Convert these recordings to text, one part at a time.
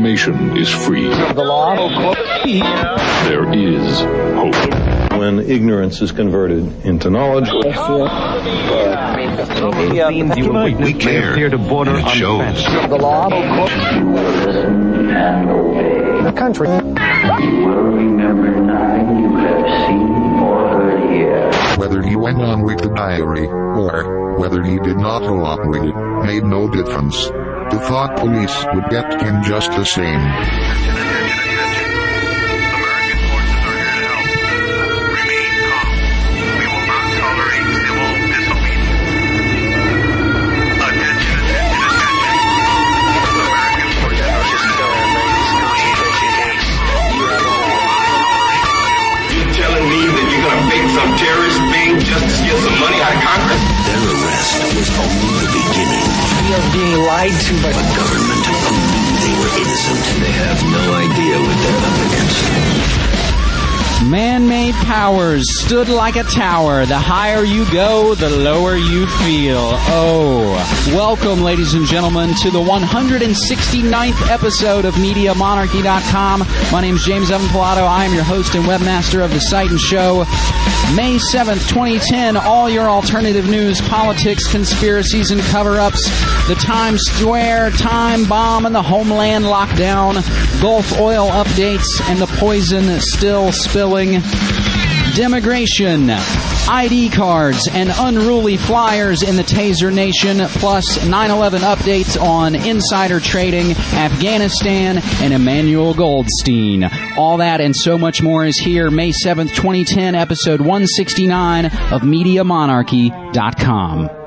Information is free. The law. There is hope. When ignorance is converted into knowledge. We care. To border and it shows. The law. The country. You will remember nothing you have seen or heard here. Whether he went on with the diary, or whether he did not go on with it, made no difference. The thought police would get him just the same. Some terrorist being just to get some money out of Congress. Their arrest was only the beginning. We are being lied to by the government who knew they were innocent. They have no idea what they're up against. Man-made powers stood like a tower. The higher you go, the lower you feel. Oh, welcome, ladies and gentlemen, to the 169th episode of MediaMonarchy.com. My name is James Evan Pilato. I am your host and webmaster of the site and show. May 7th, 2010, all your alternative news, politics, conspiracies, and cover-ups. The Times Square time bomb and the Homeland lockdown. Gulf oil updates and the poison still spilling. Demigration, ID cards, and unruly flyers in the Taser Nation, plus 9/11 updates on insider trading, Afghanistan, and Emmanuel Goldstein. All that and so much more is here, May 7th, 2010, episode 169 of MediaMonarchy.com.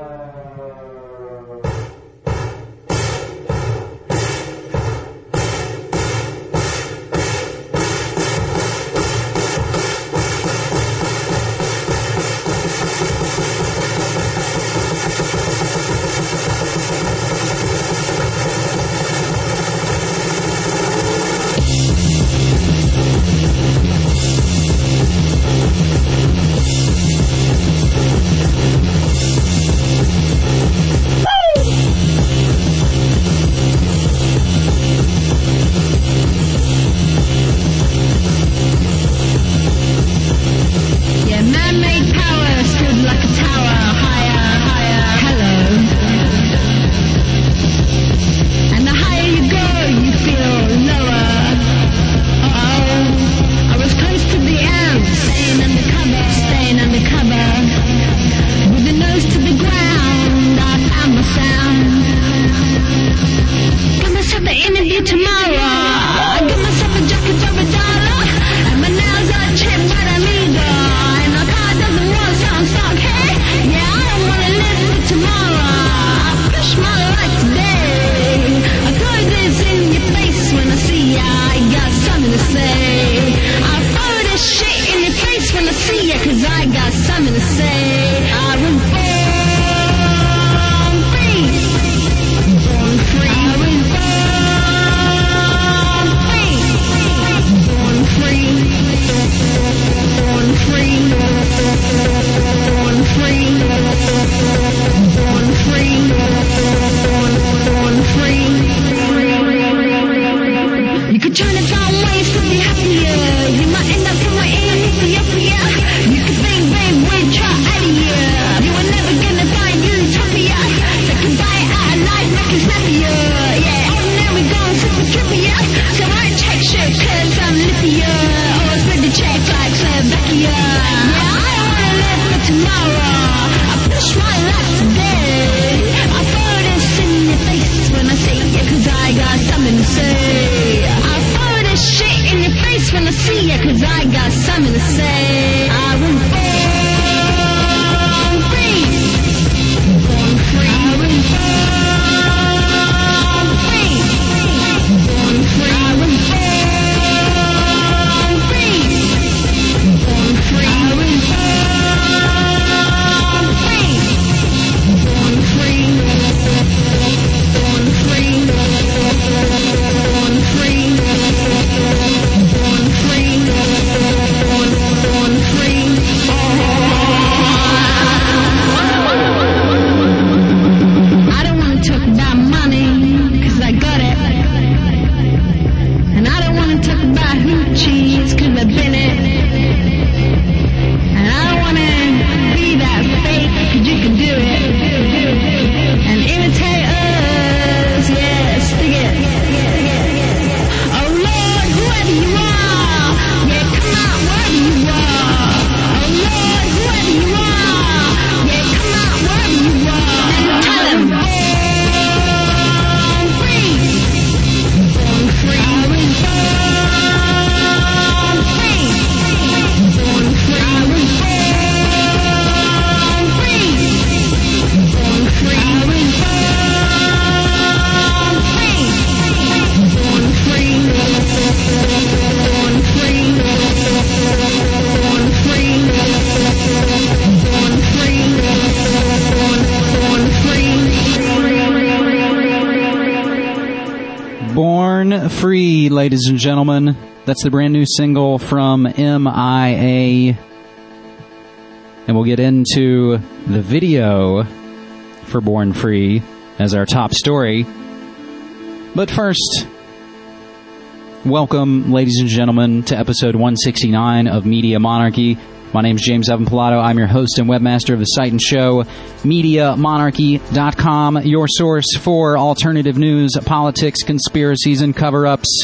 Born Free, ladies and gentlemen. That's the brand new single from MIA. And we'll get into the video for Born Free as our top story. But first, welcome, ladies and gentlemen, to episode 169 of Media Monarchy. My name is James Evan Pilato. I'm your host and webmaster of the site and show, MediaMonarchy.com, your source for alternative news, politics, conspiracies, and cover-ups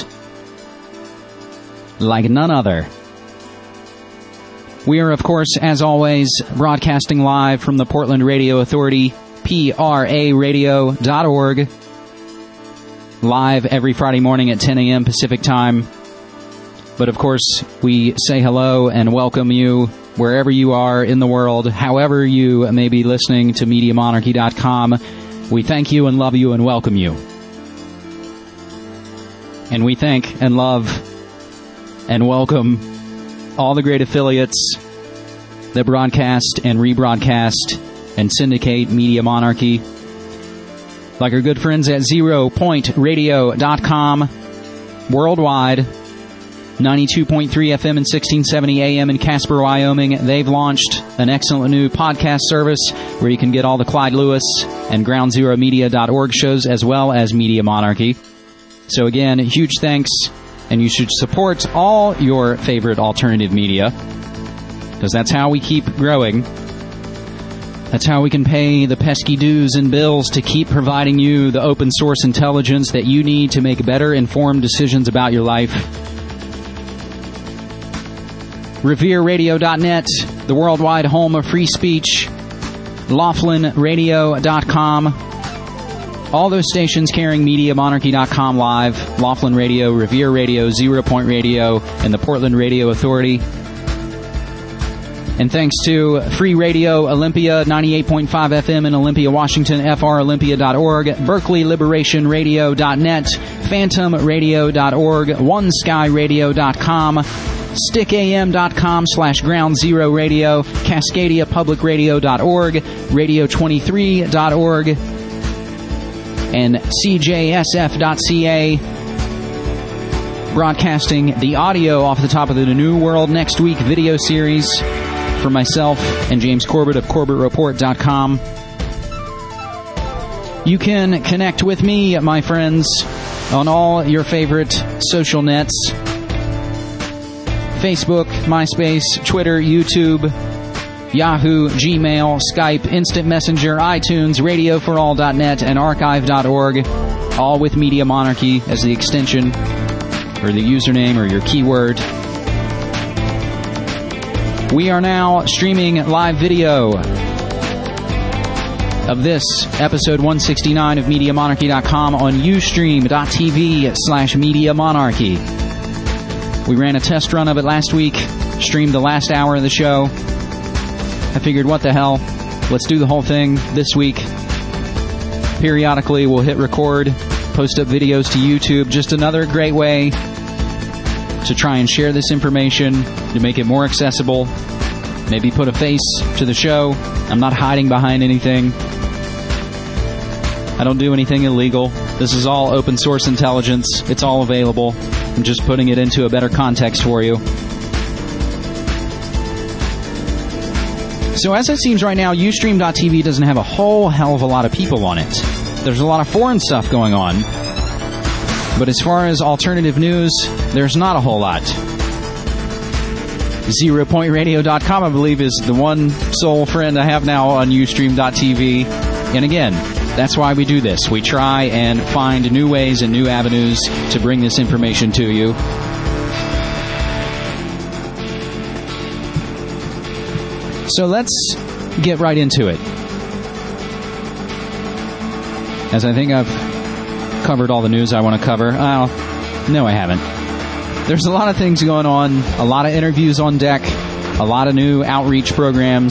like none other. We are, of course, as always, broadcasting live from the Portland Radio Authority, PRAradio.org, live every Friday morning at 10 a.m. Pacific Time. But, of course, we say hello and welcome you wherever you are in the world, however you may be listening to MediaMonarchy.com. We thank you and love you and welcome you. And we thank and love and welcome all the great affiliates that broadcast and rebroadcast and syndicate Media Monarchy, like our good friends at ZeroPointRadio.com, worldwide, 92.3 FM and 1670 AM in Casper, Wyoming. They've launched an excellent new podcast service where you can get all the Clyde Lewis and GroundZeroMedia.org shows, as well as Media Monarchy. So again, huge thanks, and you should support all your favorite alternative media, because that's how we keep growing. That's how we can pay the pesky dues and bills to keep providing you the open source intelligence that you need to make better informed decisions about your life. RevereRadio.net, the worldwide home of free speech. LaughlinRadio.com. All those stations carrying MediaMonarchy.com live. Laughlin Radio, Revere Radio, 0 Point Radio, and the Portland Radio Authority. And thanks to Free Radio Olympia, 98.5 FM in Olympia, Washington, FROlympia.org, BerkeleyLiberationRadio.net, PhantomRadio.org, OneSkyRadio.com, StickAM.com/Ground Zero Radio, CascadiaPublicRadio.org, Radio23.org, and CJSF.ca, broadcasting the audio off the top of the New World Next Week video series for myself and James Corbett of CorbettReport.com. You can connect with me, my friends, on all your favorite social nets: Facebook, MySpace, Twitter, YouTube, Yahoo, Gmail, Skype, Instant Messenger, iTunes, RadioForAll.net, and Archive.org, all with Media Monarchy as the extension, or the username, or your keyword. We are now streaming live video of this episode 169 of MediaMonarchy.com on Ustream.tv/MediaMonarchy. We ran a test run of it last week, streamed the last hour of the show. I figured, what the hell, let's do the whole thing this week. Periodically, we'll hit record, post up videos to YouTube. Just another great way to try and share this information, to make it more accessible, maybe put a face to the show. I'm not hiding behind anything. I don't do anything illegal. This is all open source intelligence. It's all available. I'm just putting it into a better context for you. So as it seems right now, Ustream.tv doesn't have a whole hell of a lot of people on it. There's a lot of foreign stuff going on. But as far as alternative news, there's not a whole lot. ZeroPointRadio.com, I believe, is the one sole friend I have now on Ustream.tv. And again, that's why we do this. We try and find new ways and new avenues to bring this information to you. So let's get right into it, as I think I've covered all the news I want to cover. No, I haven't. There's a lot of things going on, a lot of interviews on deck, a lot of new outreach programs.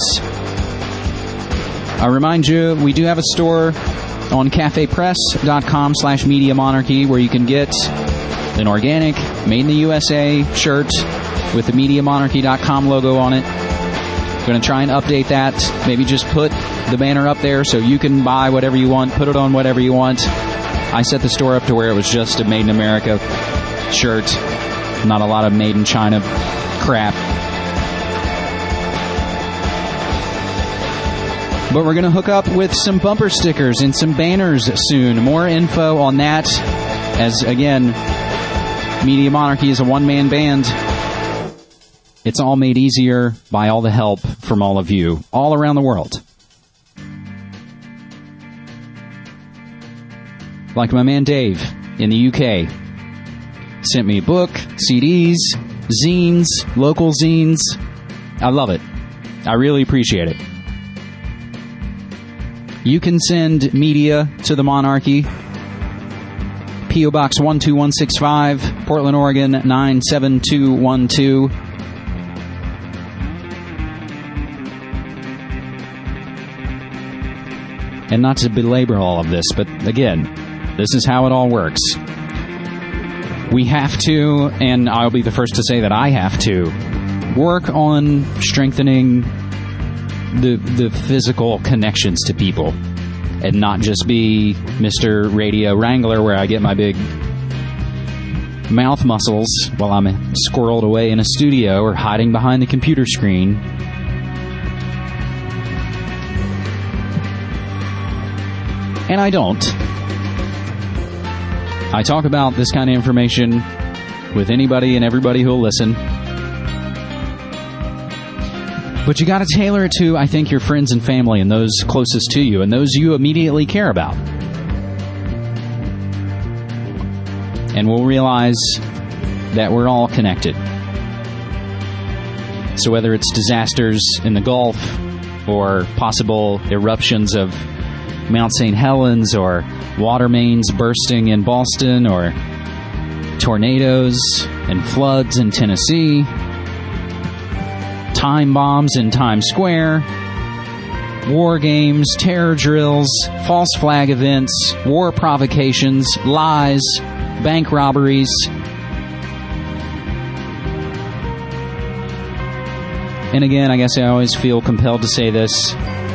I remind you, we do have a store on cafepress.com/MediaMonarchy where you can get an organic, made in the USA shirt with the MediaMonarchy.com logo on it. I'm going to try and update that. Maybe just put the banner up there so you can buy whatever you want, put it on whatever you want. I set the store up to where it was just a Made in America shirt, not a lot of Made in China crap. But we're going to hook up with some bumper stickers and some banners soon. More info on that, as again, Media Monarchy is a one-man band. It's all made easier by all the help from all of you, all around the world. Like my man Dave in the UK. Sent me a book, CDs, zines, local zines. I love it. I really appreciate it. You can send media to the Monarchy. P.O. Box 12165, Portland, Oregon 97212. And not to belabor all of this, but again, this is how it all works. We have to, and I'll be the first to say that I have to, work on strengthening the physical connections to people and not just be Mr. Radio Wrangler where I get my big mouth muscles while I'm squirreled away in a studio or hiding behind the computer screen. And I don't. I talk about this kind of information with anybody and everybody who'll listen. But you got to tailor it to, I think, your friends and family and those closest to you and those you immediately care about. And we'll realize that we're all connected. So whether it's disasters in the Gulf or possible eruptions of Mount St. Helens or water mains bursting in Boston or tornadoes and floods in Tennessee, time bombs in Times Square, war games, terror drills, false flag events, war provocations, lies, bank robberies. And again, I guess I always feel compelled to say this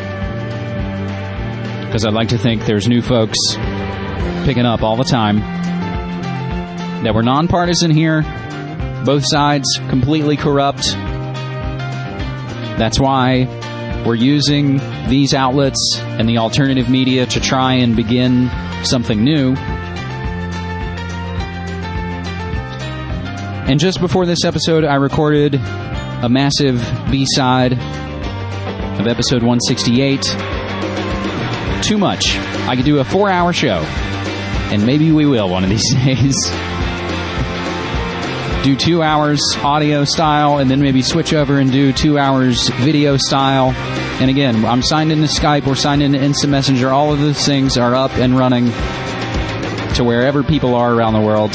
because I'd like to think there's new folks picking up all the time that we're nonpartisan here, both sides completely corrupt. That's why we're using these outlets and the alternative media to try and begin something new. And just before this episode, I recorded a massive B-side of episode 168. Too much. I could do a 4-hour show, and maybe we will one of these days. Do 2 hours audio style, and then maybe switch over and do 2 hours video style. And again, I'm signed into Skype, we're signed into Instant Messenger. All of those things are up and running to wherever people are around the world.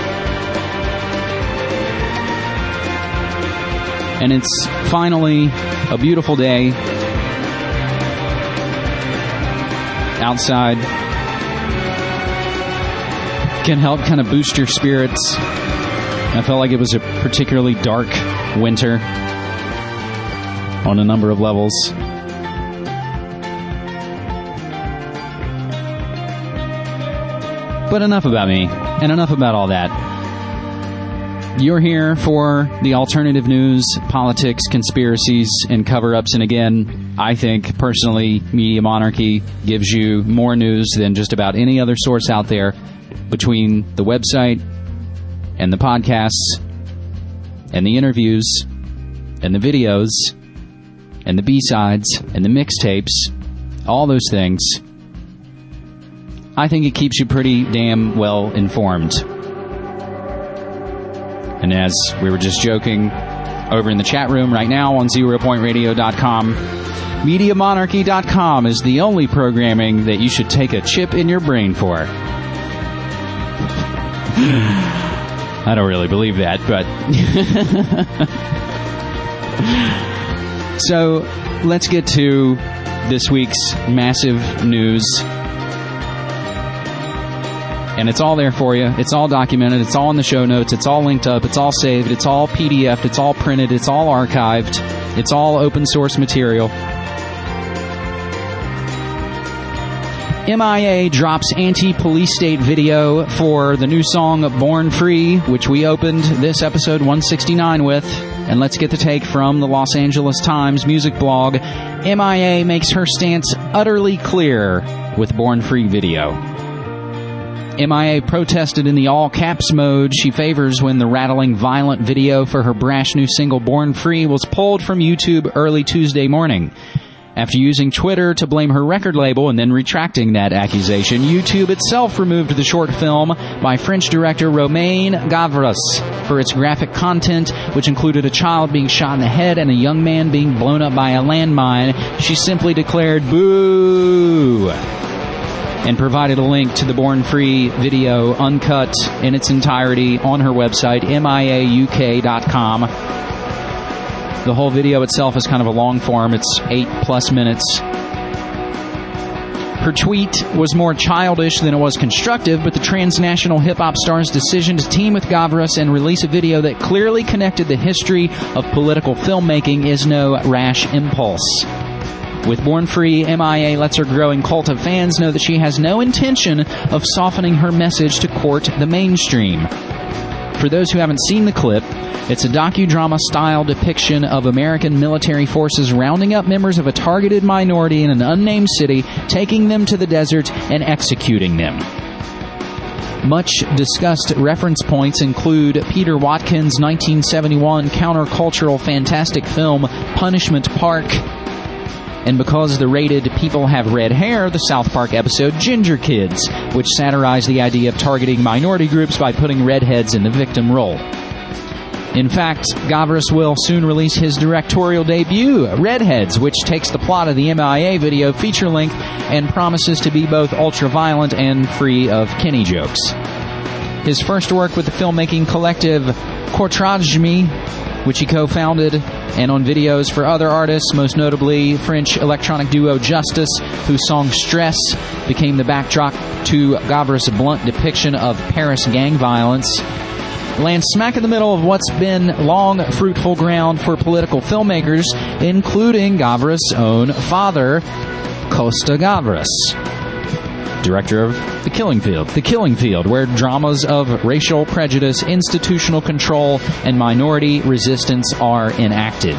And it's finally a beautiful day outside. Can help kind of boost your spirits. I felt like it was a particularly dark winter on a number of levels. But enough about me, and enough about all that. You're here for the alternative news, politics, conspiracies, and cover-ups. And again, I think, personally, Media Monarchy gives you more news than just about any other source out there, between the website and the podcasts and the interviews and the videos and the B-sides and the mixtapes, all those things. I think it keeps you pretty damn well informed. And as we were just joking over in the chat room right now on ZeroPointRadio.com, MediaMonarchy.com is the only programming that you should take a chip in your brain for. I don't really believe that, but... So, let's get to this week's massive news. And it's all there for you. It's all documented. It's all in the show notes. It's all linked up. It's all saved. It's all PDF'd. It's all printed. It's all archived. It's all open source material. MIA drops anti-police state video for the new song Born Free, which we opened this episode 169 with. And let's get the take from the Los Angeles Times music blog. MIA makes her stance utterly clear with Born Free video. MIA protested in the all-caps mode she favors when the rattling, violent video for her brash new single Born Free was pulled from YouTube early Tuesday morning. After using Twitter to blame her record label and then retracting that accusation, YouTube itself removed the short film by French director Romain Gavras for its graphic content, which included a child being shot in the head and a young man being blown up by a landmine. She simply declared, "Boo!" and provided a link to the Born Free video uncut in its entirety on her website, miauk.com. The whole video itself is kind of a long form. It's 8+ minutes. Her tweet was more childish than it was constructive, but the transnational hip-hop star's decision to team with Gavras and release a video that clearly connected the history of political filmmaking is no rash impulse. With Born Free, MIA lets her growing cult of fans know that she has no intention of softening her message to court the mainstream. For those who haven't seen the clip, it's a docudrama-style depiction of American military forces rounding up members of a targeted minority in an unnamed city, taking them to the desert, and executing them. Much discussed reference points include Peter Watkins' 1971 countercultural fantastic film Punishment Park, and because the rated people have red hair, the South Park episode Ginger Kids, which satirized the idea of targeting minority groups by putting redheads in the victim role. In fact, Gavras will soon release his directorial debut, Redheads, which takes the plot of the MIA video feature-length and promises to be both ultra-violent and free of Kenny jokes. His first work with the filmmaking collective Courtrajmi, which he co-founded, and on videos for other artists, most notably French electronic duo Justice, whose song Stress became the backdrop to Gavras' blunt depiction of Paris gang violence, lands smack in the middle of what's been long fruitful ground for political filmmakers, including Gavras' own father, Costa Gavras, director of The Killing Field, where dramas of racial prejudice, institutional control, and minority resistance are enacted.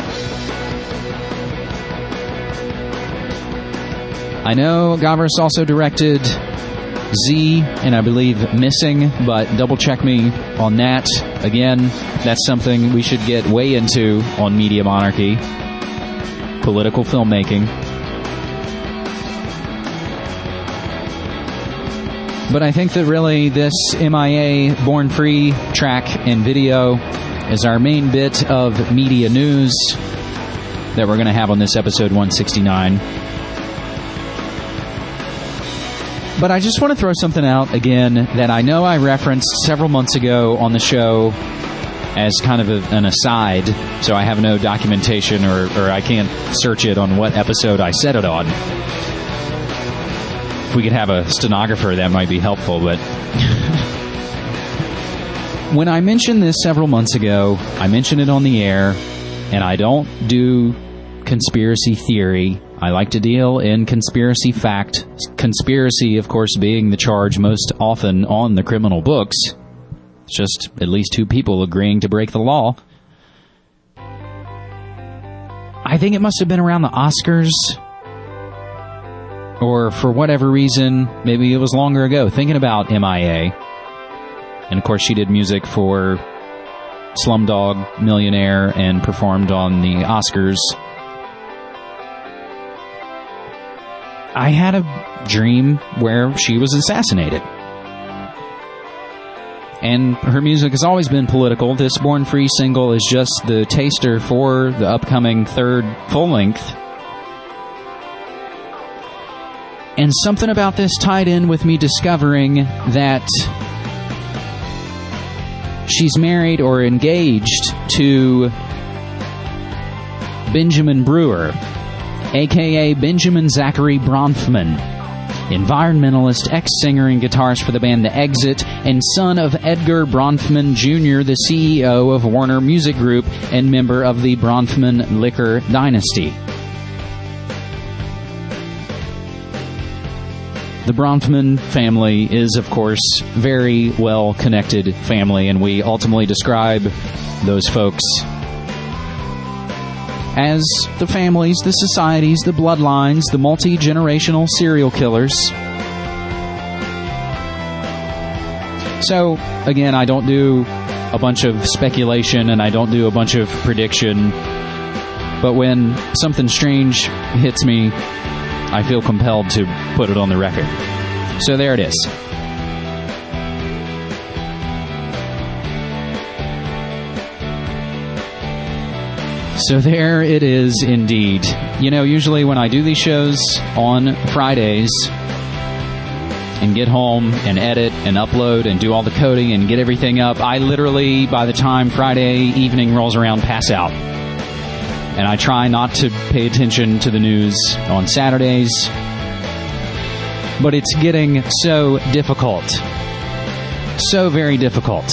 I know Gavras also directed Z, and I believe Missing, but double check me on that. Again, that's something we should get way into on Media Monarchy. Political filmmaking. But I think that really this MIA Born Free track and video is our main bit of media news that we're going to have on this episode 169. But I just want to throw something out again that I know I referenced several months ago on the show as kind of an aside, so I have no documentation or I can't search it on what episode I said it on. If we could have a stenographer, that might be helpful, but when I mentioned this several months ago, I mentioned it on the air, and I don't do conspiracy theory. I like to deal in conspiracy fact. Conspiracy, of course, being the charge most often on the criminal books. It's just at least two people agreeing to break the law. I think it must have been around the Oscars, or for whatever reason, maybe it was longer ago, thinking about MIA. And of course she did music for Slumdog Millionaire and performed on the Oscars. I had a dream where she was assassinated. And her music has always been political. This Born Free single is just the taster for the upcoming third full-length. And something about this tied in with me discovering that she's married or engaged to Benjamin Brewer, a.k.a. Benjamin Zachary Bronfman, environmentalist, ex-singer and guitarist for the band The Exit, and son of Edgar Bronfman Jr., the CEO of Warner Music Group and member of the Bronfman Liquor dynasty. The Bronfman family is, of course, very well-connected family, and we ultimately describe those folks as the families, the societies, the bloodlines, the multi-generational serial killers. So, again, I don't do a bunch of speculation and I don't do a bunch of prediction, but when something strange hits me, I feel compelled to put it on the record. So there it is. So there it is indeed. You know, usually when I do these shows on Fridays and get home and edit and upload and do all the coding and get everything up, I literally, by the time Friday evening rolls around, pass out. And I try not to pay attention to the news on Saturdays. But it's getting so difficult. So very difficult.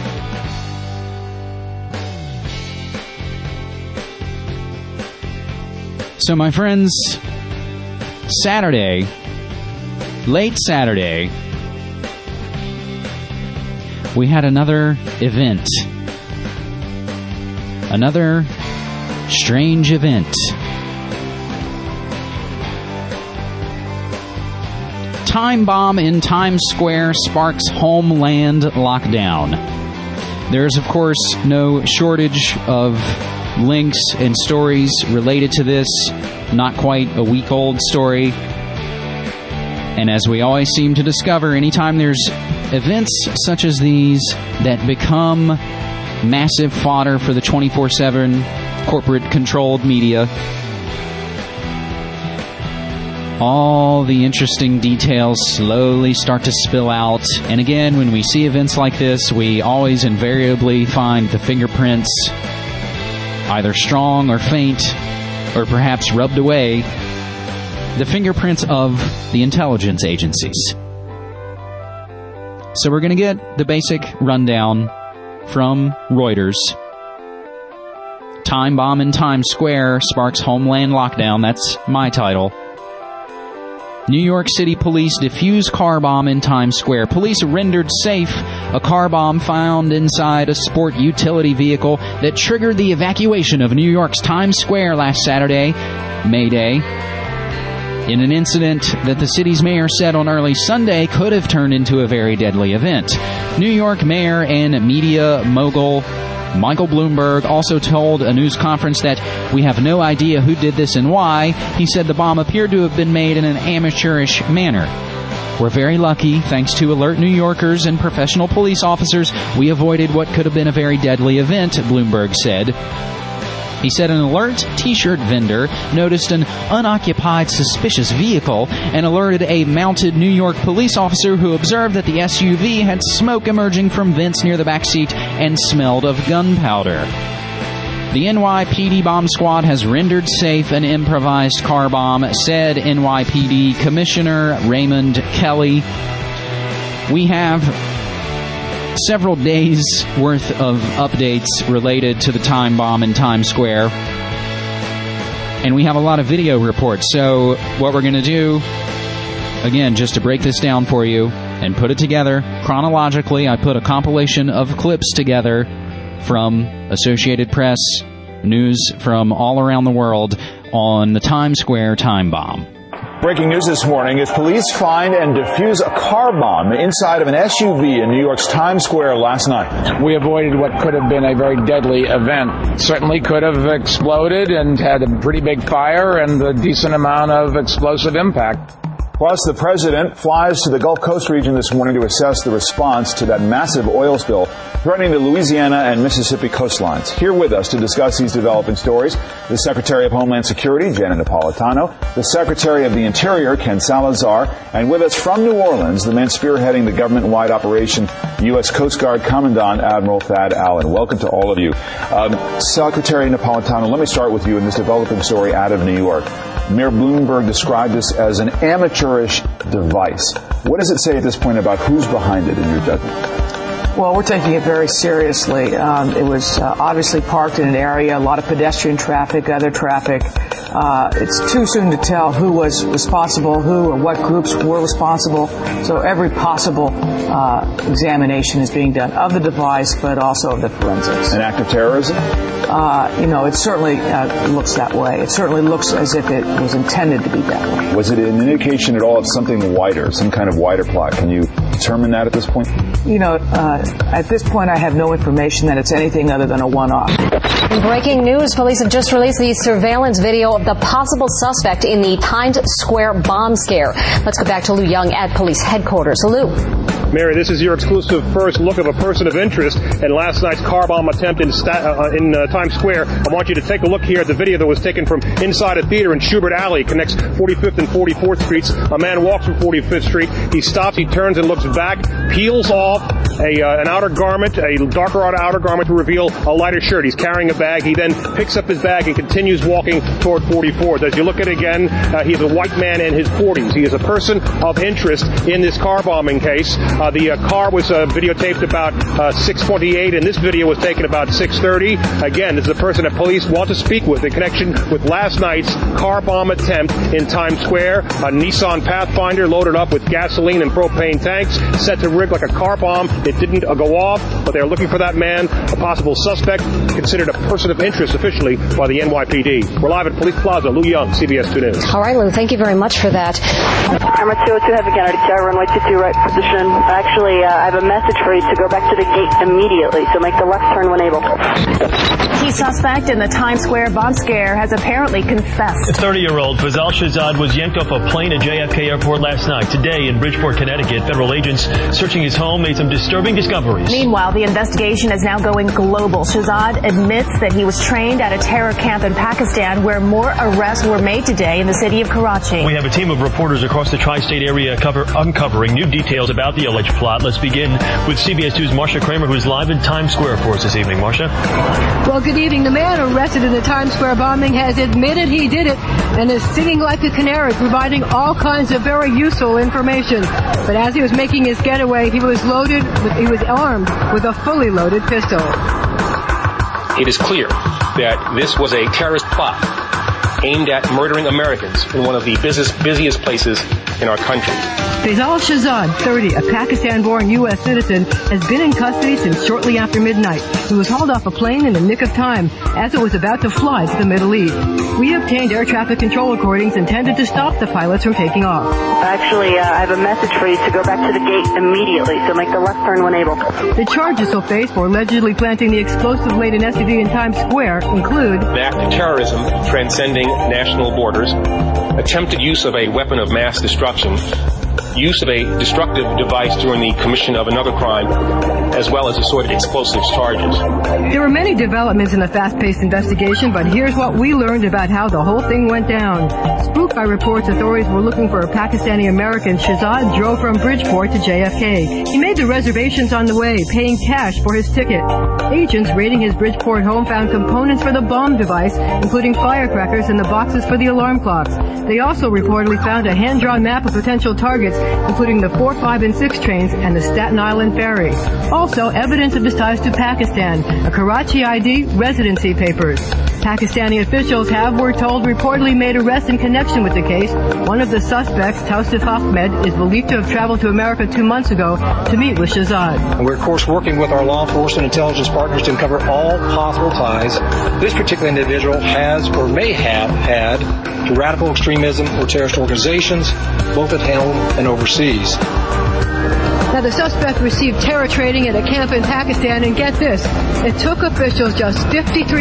So my friends, Saturday, late Saturday, we had another event. Another strange event. Time bomb in Times Square sparks homeland lockdown. There's, of course, no shortage of links and stories related to this. Not quite a week-old story. And as we always seem to discover, anytime there's events such as these that become massive fodder for the 24/7 corporate-controlled media, all the interesting details slowly start to spill out. And again, when we see events like this, we always invariably find the fingerprints, either strong or faint, or perhaps rubbed away, the fingerprints of the intelligence agencies. So we're going to get the basic rundown from Reuters. Time bomb in Times Square sparks homeland lockdown. That's my title. New York City police defuse car bomb in Times Square. Police rendered safe a car bomb found inside a sport utility vehicle that triggered the evacuation of New York's Times Square last Saturday, May Day, in an incident that the city's mayor said on early Sunday could have turned into a very deadly event. New York mayor and media mogul Michael Bloomberg also told a news conference that we have no idea who did this and why. He said the bomb appeared to have been made in an amateurish manner. We're very lucky, thanks to alert New Yorkers and professional police officers, we avoided what could have been a very deadly event, Bloomberg said. He said an alert T-shirt vendor noticed an unoccupied suspicious vehicle and alerted a mounted New York police officer who observed that the SUV had smoke emerging from vents near the backseat and smelled of gunpowder. The NYPD bomb squad has rendered safe an improvised car bomb, said NYPD Commissioner Raymond Kelly. We have several days worth of updates related to the time bomb in Times Square, and we have a lot of video reports. So what we're going to do, again, just to break this down for you and put it together chronologically, I put a compilation of clips together from Associated Press, news from all around the world on the Times Square time bomb. Breaking news this morning as police find and defuse a car bomb inside of an SUV in New York's Times Square last night. We avoided what could have been a very deadly event. Certainly could have exploded and had a pretty big fire and a decent amount of explosive impact. Plus, the president flies to the Gulf Coast region this morning to assess the response to that massive oil spill threatening the Louisiana and Mississippi coastlines. Here with us to discuss these developing stories, the Secretary of Homeland Security, Janet Napolitano, the Secretary of the Interior, Ken Salazar, and with us from New Orleans, the man spearheading the government-wide operation, U.S. Coast Guard Commandant Admiral Thad Allen. Welcome to all of you. Secretary Napolitano, let me start with you in this developing story out of New York. Mayor Bloomberg described this as an amateurish device. What does it say at this point about who's behind it in your judgment? Well, we're taking it very seriously. It was obviously parked in an area, a lot of pedestrian traffic, other traffic. It's too soon to tell who was responsible, who or what groups were responsible. So every possible examination is being done of the device, but also of the forensics. An act of terrorism? It certainly looks that way. It certainly looks as if it was intended to be that way. Was it an indication at all of something wider, some kind of wider plot? Can you determine that at this point? At this point, I have no information that it's anything other than a one-off. In breaking news, police have just released the surveillance video of the possible suspect in the Times Square bomb scare. Let's go back to Lou Young at police headquarters. Lou. Mary, this is your exclusive first look of a person of interest in last night's car bomb attempt in Times Square. I want you to take a look here at the video that was taken from inside a theater in Schubert Alley. It connects 45th and 44th Streets. A man walks from 45th Street. He stops, he turns and looks back, peels off an outer garment, a darker outer garment to reveal a lighter shirt. He's carrying a bag. He then picks up his bag and continues walking toward 44th. As you look at it again, he's a white man in his 40s. He is a person of interest in this car bombing case. The car was videotaped about 6:28, and this video was taken about 6:30. Again, this is a person that police want to speak with in connection with last night's car bomb attempt in Times Square. A Nissan Pathfinder loaded up with gasoline and propane tanks, set to rig like a car bomb. It didn't go off, but they're looking for that man, a possible suspect, considered a person of interest officially by the NYPD. We're live at Police Plaza. Lou Young, CBS 2 News. All right, Lou, thank you very mumuch for that. I'm at 202 Heavy Kennedy Tower, runway 22 right position. Actually, I have a message for you to go back to the gate immediately, so make the left turn when able. Key suspect in the Times Square bomb scare has apparently confessed. 30-year-old Faisal Shahzad was yanked off a plane at JFK Airport last night. Today in Bridgeport, Connecticut, federal agents searching his home made some disturbing discoveries. Meanwhile, the investigation is now going global. Shahzad admits that he was trained at a terror camp in Pakistan where more arrests were made today in the city of Karachi. We have a team of reporters across the tri-state area uncovering new details about the alleged plot. Let's begin with CBS 2's Marsha Kramer, who's live in Times Square for us this evening. Marsha? Well, good evening. The man arrested in the Times Square bombing has admitted he did it and is singing like a canary, providing all kinds of very useful information. But as he was making his getaway, he was armed with a fully loaded pistol. It is clear that this was a terrorist plot aimed at murdering Americans in one of the busiest places in our country. Faisal Shahzad, 30, a Pakistan-born U.S. citizen, has been in custody since shortly after midnight. He was hauled off a plane in the nick of time as it was about to fly to the Middle East. We obtained air traffic control recordings intended to stop the pilots from taking off. Actually, I have a message for you to go back to the gate immediately, so make the left turn when able. The charges he'll face for allegedly planting the explosive-laden SUV in Times Square include an act of terrorism transcending national borders, attempted use of a weapon of mass destruction, use of a destructive device during the commission of another crime, as well as assorted explosives charges. There were many developments in the fast-paced investigation, but here's what we learned about how the whole thing went down. Spooked by reports authorities were looking for a Pakistani-American, Shahzad drove from Bridgeport to JFK. He made the reservations on the way, paying cash for his ticket. Agents raiding his Bridgeport home found components for the bomb device, including firecrackers and the boxes for the alarm clocks. They also reportedly found a hand-drawn map of potential targets, including the 4, 5, and 6 trains and the Staten Island ferry. Also, evidence of his ties to Pakistan, a Karachi ID, residency papers. Pakistani officials have, we're told, reportedly made arrests in connection with the case. One of the suspects, Tausif Ahmed, is believed to have traveled to America 2 months ago to meet with Shahzad. We're, of course, working with our law enforcement and intelligence partners to uncover all possible ties this particular individual has or may have had to radical extremism or terrorist organizations, both at home and overseas. Now, the suspect received terror training at a camp in Pakistan, and get this, it took officials just 53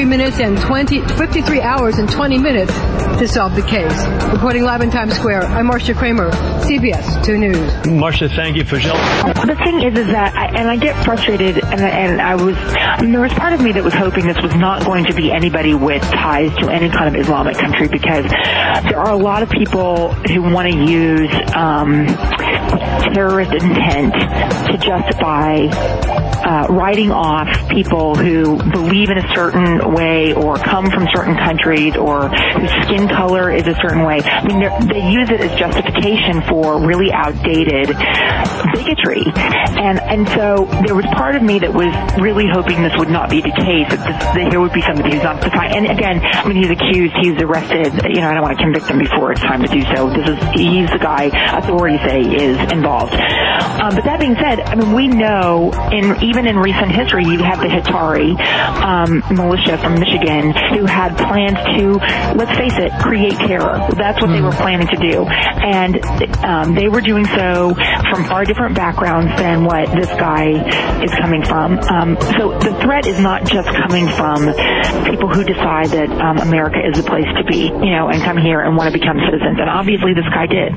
hours and 20 minutes to solve the case. Reporting live in Times Square, I'm Marsha Kramer, CBS 2 News. Marsha, thank you for The thing is that I get frustrated, and there was part of me that was hoping this was not going to be anybody with ties to any kind of Islamic country, because there are a lot of people who want to use terrorist intent to justify writing off people who believe in a certain way or come from certain countries or whose skin color is a certain way. I mean, they use it as justification for really outdated bigotry. And so there was part of me that was really hoping this would not be the case, that here would be somebody who's not defined. And again, I mean, he's accused, he's arrested. You know, I don't want to convict him before it's time to do so. He's the guy authorities say is involved. But that being said, I mean, we know even in recent history, you have the Hitari militia from Michigan who had plans to, let's face it, create terror. That's what they were planning to do. And they were doing so from far different backgrounds than what this guy is coming from. So the threat is not just coming from people who decide that America is the place to be, you know, and come here and want to become citizens. And obviously this guy did.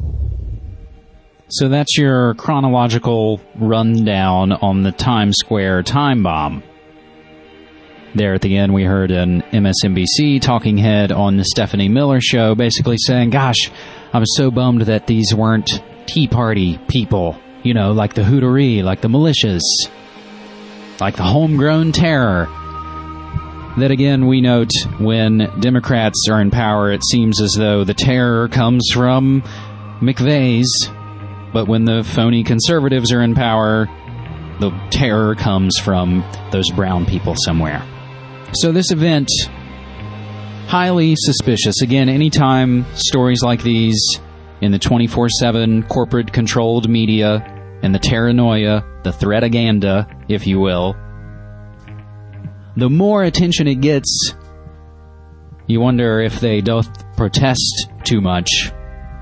So that's your chronological rundown on the Times Square time bomb. There at the end, we heard an MSNBC talking head on the Stephanie Miller show basically saying, gosh, I was so bummed that these weren't Tea Party people, you know, like the Hootery, like the militias, like the homegrown terror. That again, we note when Democrats are in power, it seems as though the terror comes from McVeigh's. But when the phony conservatives are in power, the terror comes from those brown people somewhere. So this event, highly suspicious. Again, anytime stories like these in the 24/7 corporate-controlled media and the terranoia, the threataganda, if you will, the more attention it gets, you wonder if they doth protest too much.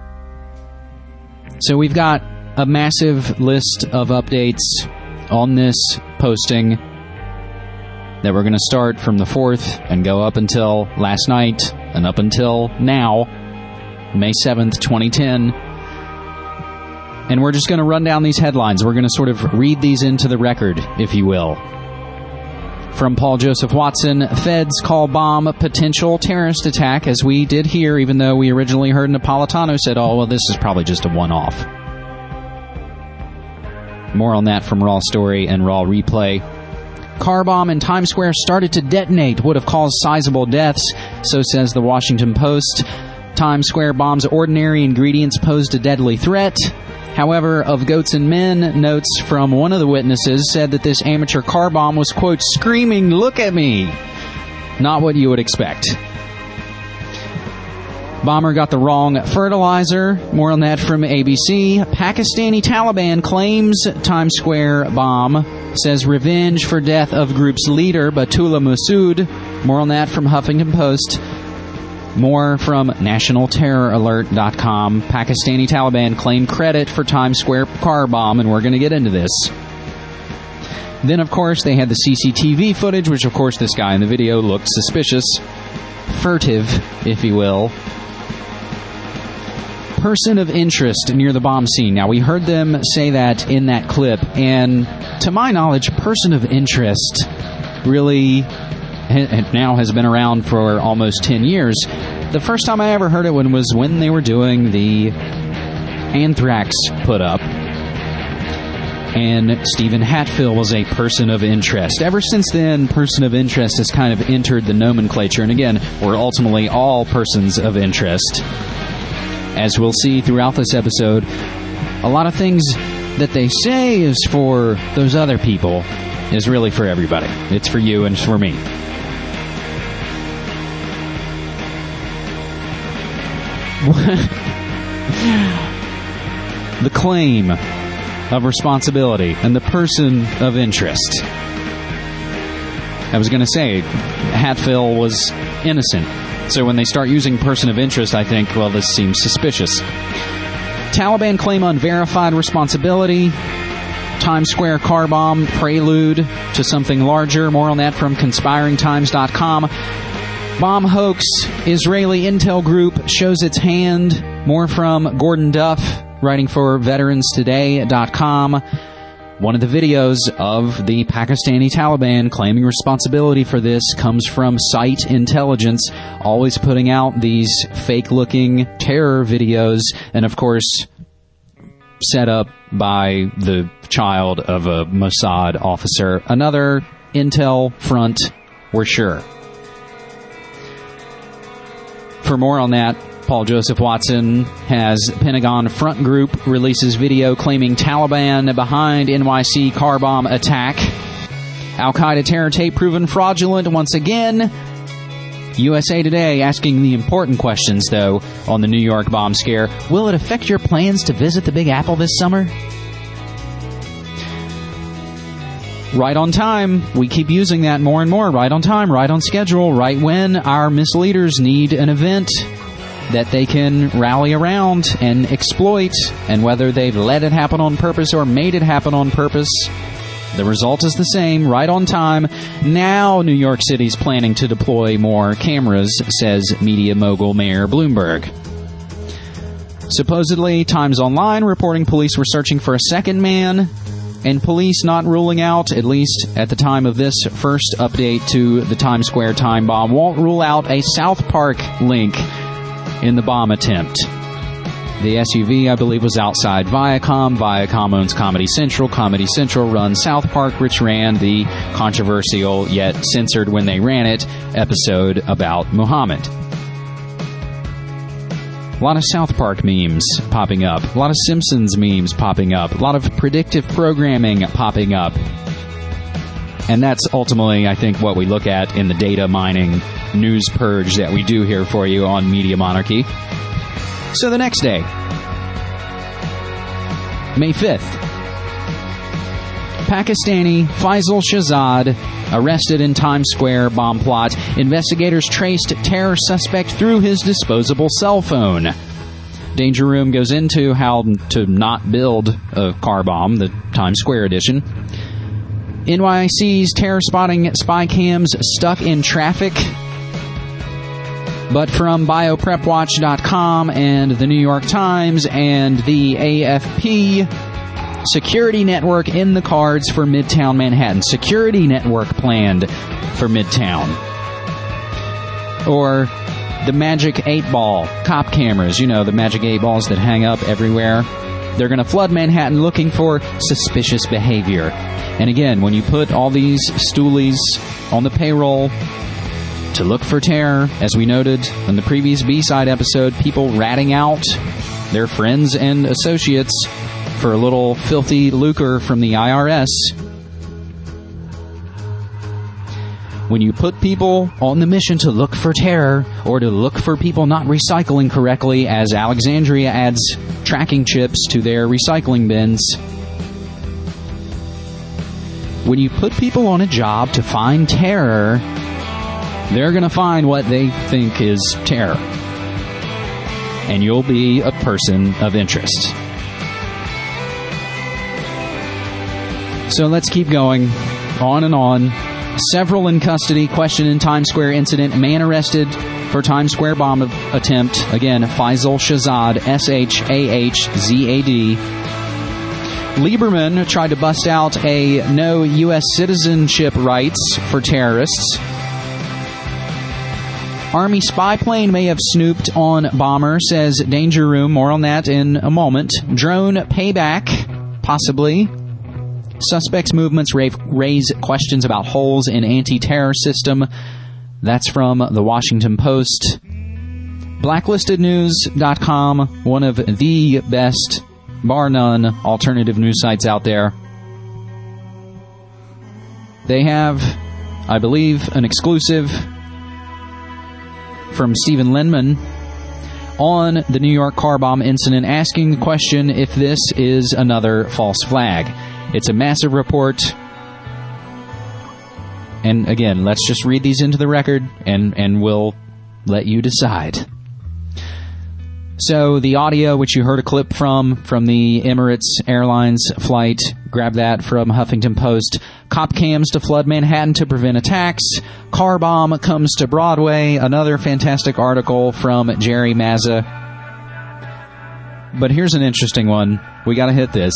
So we've got a massive list of updates on this posting that we're going to start from the 4th and go up until last night and up until now, May 7th, 2010. And we're just going to run down these headlines. We're going to sort of read these into the record, if you will. From Paul Joseph Watson, Feds call bomb a potential terrorist attack, as we did hear, even though we originally heard Napolitano said, oh, well, this is probably just a one-off. More on that from Raw Story and Raw Replay. Car bomb in Times Square started to detonate, would have caused sizable deaths, so says the Washington Post. Times Square bomb's ordinary ingredients posed a deadly threat. However, Of Goats and Men, notes from one of the witnesses said that this amateur car bomb was, quote, screaming, look at me. Not what you would expect. Bomber got the wrong fertilizer. More on that from ABC. Pakistani Taliban claims Times Square bomb. Says revenge for death of group's leader, Batullah Masood. More on that from Huffington Post. More from NationalTerrorAlert.com. Pakistani Taliban claim credit for Times Square car bomb, and we're going to get into this. Then, of course, they had the CCTV footage, which, of course, this guy in the video looked suspicious. Furtive, if you will. Person of interest near the bomb scene. Now, we heard them say that in that clip, and to my knowledge, person of interest really now has been around for almost 10 years. The first time I ever heard it was when they were doing the anthrax put-up, and Stephen Hatfield was a person of interest. Ever since then, person of interest has kind of entered the nomenclature, and again, we're ultimately all persons of interest. As we'll see throughout this episode, a lot of things that they say is for those other people is really for everybody. It's for you and it's for me. The claim of responsibility and the person of interest. I was going to say, Hatfield was innocent. So when they start using person of interest, I think, well, this seems suspicious. Taliban claim unverified responsibility. Times Square car bomb prelude to something larger. More on that from conspiringtimes.com. Bomb hoax. Israeli intel group shows its hand. More from Gordon Duff, writing for veteranstoday.com. One of the videos of the Pakistani Taliban claiming responsibility for this comes from Site Intelligence, always putting out these fake-looking terror videos, and of course, set up by the child of a Mossad officer. Another intel front, we're sure. For more on that, Paul Joseph Watson has Pentagon Front Group releases video claiming Taliban behind NYC car bomb attack. Al-Qaeda terror tape proven fraudulent once again. USA Today asking the important questions, though, on the New York bomb scare. Will it affect your plans to visit the Big Apple this summer? Right on time. We keep using that more and more. Right on time, right on schedule, right when our misleaders need an event that they can rally around and exploit. And whether they've let it happen on purpose or made it happen on purpose, the result is the same, right on time. Now New York City's planning to deploy more cameras, says media mogul Mayor Bloomberg. Supposedly, Times Online reporting police were searching for a second man, and police not ruling out, at least at the time of this first update to the Times Square time bomb, won't rule out a South Park link in the bomb attempt. The SUV, I believe, was outside Viacom. Viacom owns Comedy Central. Comedy Central runs South Park, which ran the controversial, yet censored when they ran it, episode about Muhammad. A lot of South Park memes popping up. A lot of Simpsons memes popping up. A lot of predictive programming popping up. And that's ultimately, I think, what we look at in the data mining news purge that we do here for you on Media Monarchy. So the next day, May 5th, Pakistani Faisal Shahzad arrested in Times Square bomb plot. Investigators traced terror suspect through his disposable cell phone. Danger Room goes into how to not build a car bomb, the Times Square edition. NYC's terror spotting spy cams stuck in traffic. But from BioPrepWatch.com and the New York Times and the AFP, security network in the cards for Midtown Manhattan. Security network planned for Midtown. Or the Magic 8 Ball cop cameras. You know, the Magic 8 Balls that hang up everywhere. They're going to flood Manhattan looking for suspicious behavior. And again, when you put all these stoolies on the payroll to look for terror, as we noted in the previous B-side episode, people ratting out their friends and associates for a little filthy lucre from the IRS. When you put people on the mission to look for terror or to look for people not recycling correctly, as Alexandria adds tracking chips to their recycling bins, when you put people on a job to find terror, they're going to find what they think is terror. And you'll be a person of interest. So let's keep going. On and on. Several in custody. Question in Times Square incident. Man arrested for Times Square bomb attempt. Again, Faisal Shahzad. Shahzad. Lieberman tried to bust out a no U.S. citizenship rights for terrorists. Army spy plane may have snooped on bomber, says Danger Room. More on that in a moment. Drone payback, possibly. Suspects' movements raise questions about holes in anti-terror system. That's from the Washington Post. Blacklistednews.com, one of the best, bar none, alternative news sites out there. They have, I believe, an exclusive from Stephen Linman on the New York car bomb incident, asking the question if this is another false flag. It's a massive report. And again, let's just read these into the record and we'll let you decide. So the audio, which you heard a clip from the Emirates Airlines flight, grab that from Huffington Post. Cop cams to flood Manhattan to prevent attacks. Car bomb comes to Broadway. Another fantastic article from Jerry Mazza. But here's an interesting one. We got to hit this.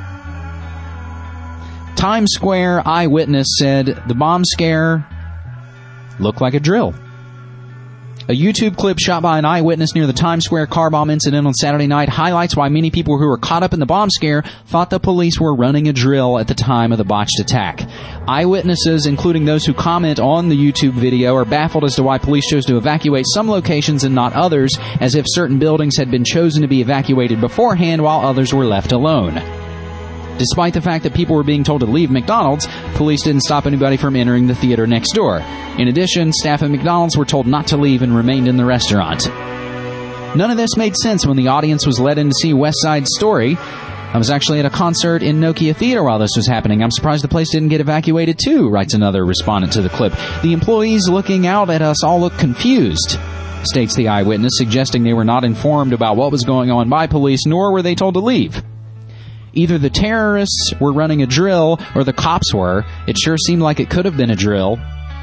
Times Square eyewitness said the bomb scare looked like a drill. A YouTube clip shot by an eyewitness near the Times Square car bomb incident on Saturday night highlights why many people who were caught up in the bomb scare thought the police were running a drill at the time of the botched attack. Eyewitnesses, including those who comment on the YouTube video, are baffled as to why police chose to evacuate some locations and not others, as if certain buildings had been chosen to be evacuated beforehand while others were left alone. Despite the fact that people were being told to leave McDonald's, police didn't stop anybody from entering the theater next door. In addition, staff at McDonald's were told not to leave and remained in the restaurant. None of this made sense when the audience was let in to see West Side Story. I was actually at a concert in Nokia Theater while this was happening. I'm surprised the place didn't get evacuated too, writes another respondent to the clip. The employees looking out at us all look confused, states the eyewitness, suggesting they were not informed about what was going on by police, nor were they told to leave. Either the terrorists were running a drill or the cops were. It sure seemed like it could have been a drill.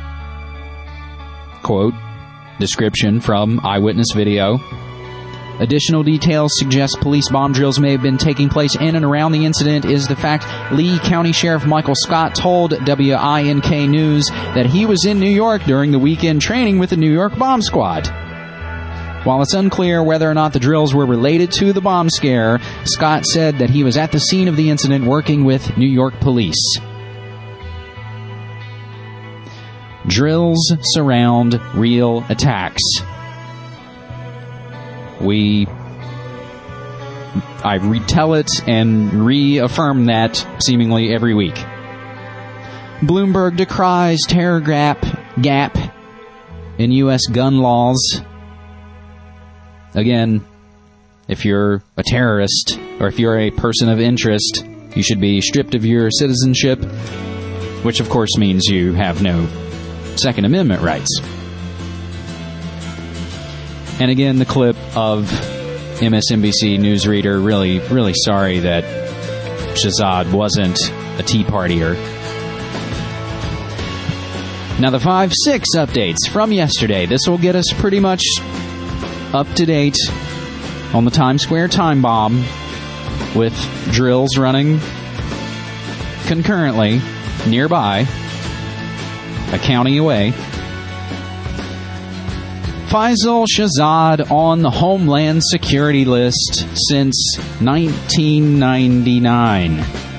Quote, description from eyewitness video. Additional details suggest police bomb drills may have been taking place in and around the incident is the fact Lee County Sheriff Michael Scott told WINK News that he was in New York during the weekend training with the New York Bomb Squad. While it's unclear whether or not the drills were related to the bomb scare, Scott said that he was at the scene of the incident working with New York police. Drills surround real attacks. I retell it and reaffirm that seemingly every week. Bloomberg decries terror gap in U.S. gun laws. Again, if you're a terrorist or if you're a person of interest, you should be stripped of your citizenship, which of course means you have no Second Amendment rights. And again, the clip of MSNBC newsreader really sorry that Shahzad wasn't a Tea Partier. Now the 5-6 updates from yesterday. This will get us pretty much up to date on the Times Square time bomb, with drills running concurrently nearby, a county away. Faisal Shahzad on the Homeland Security list since 1999.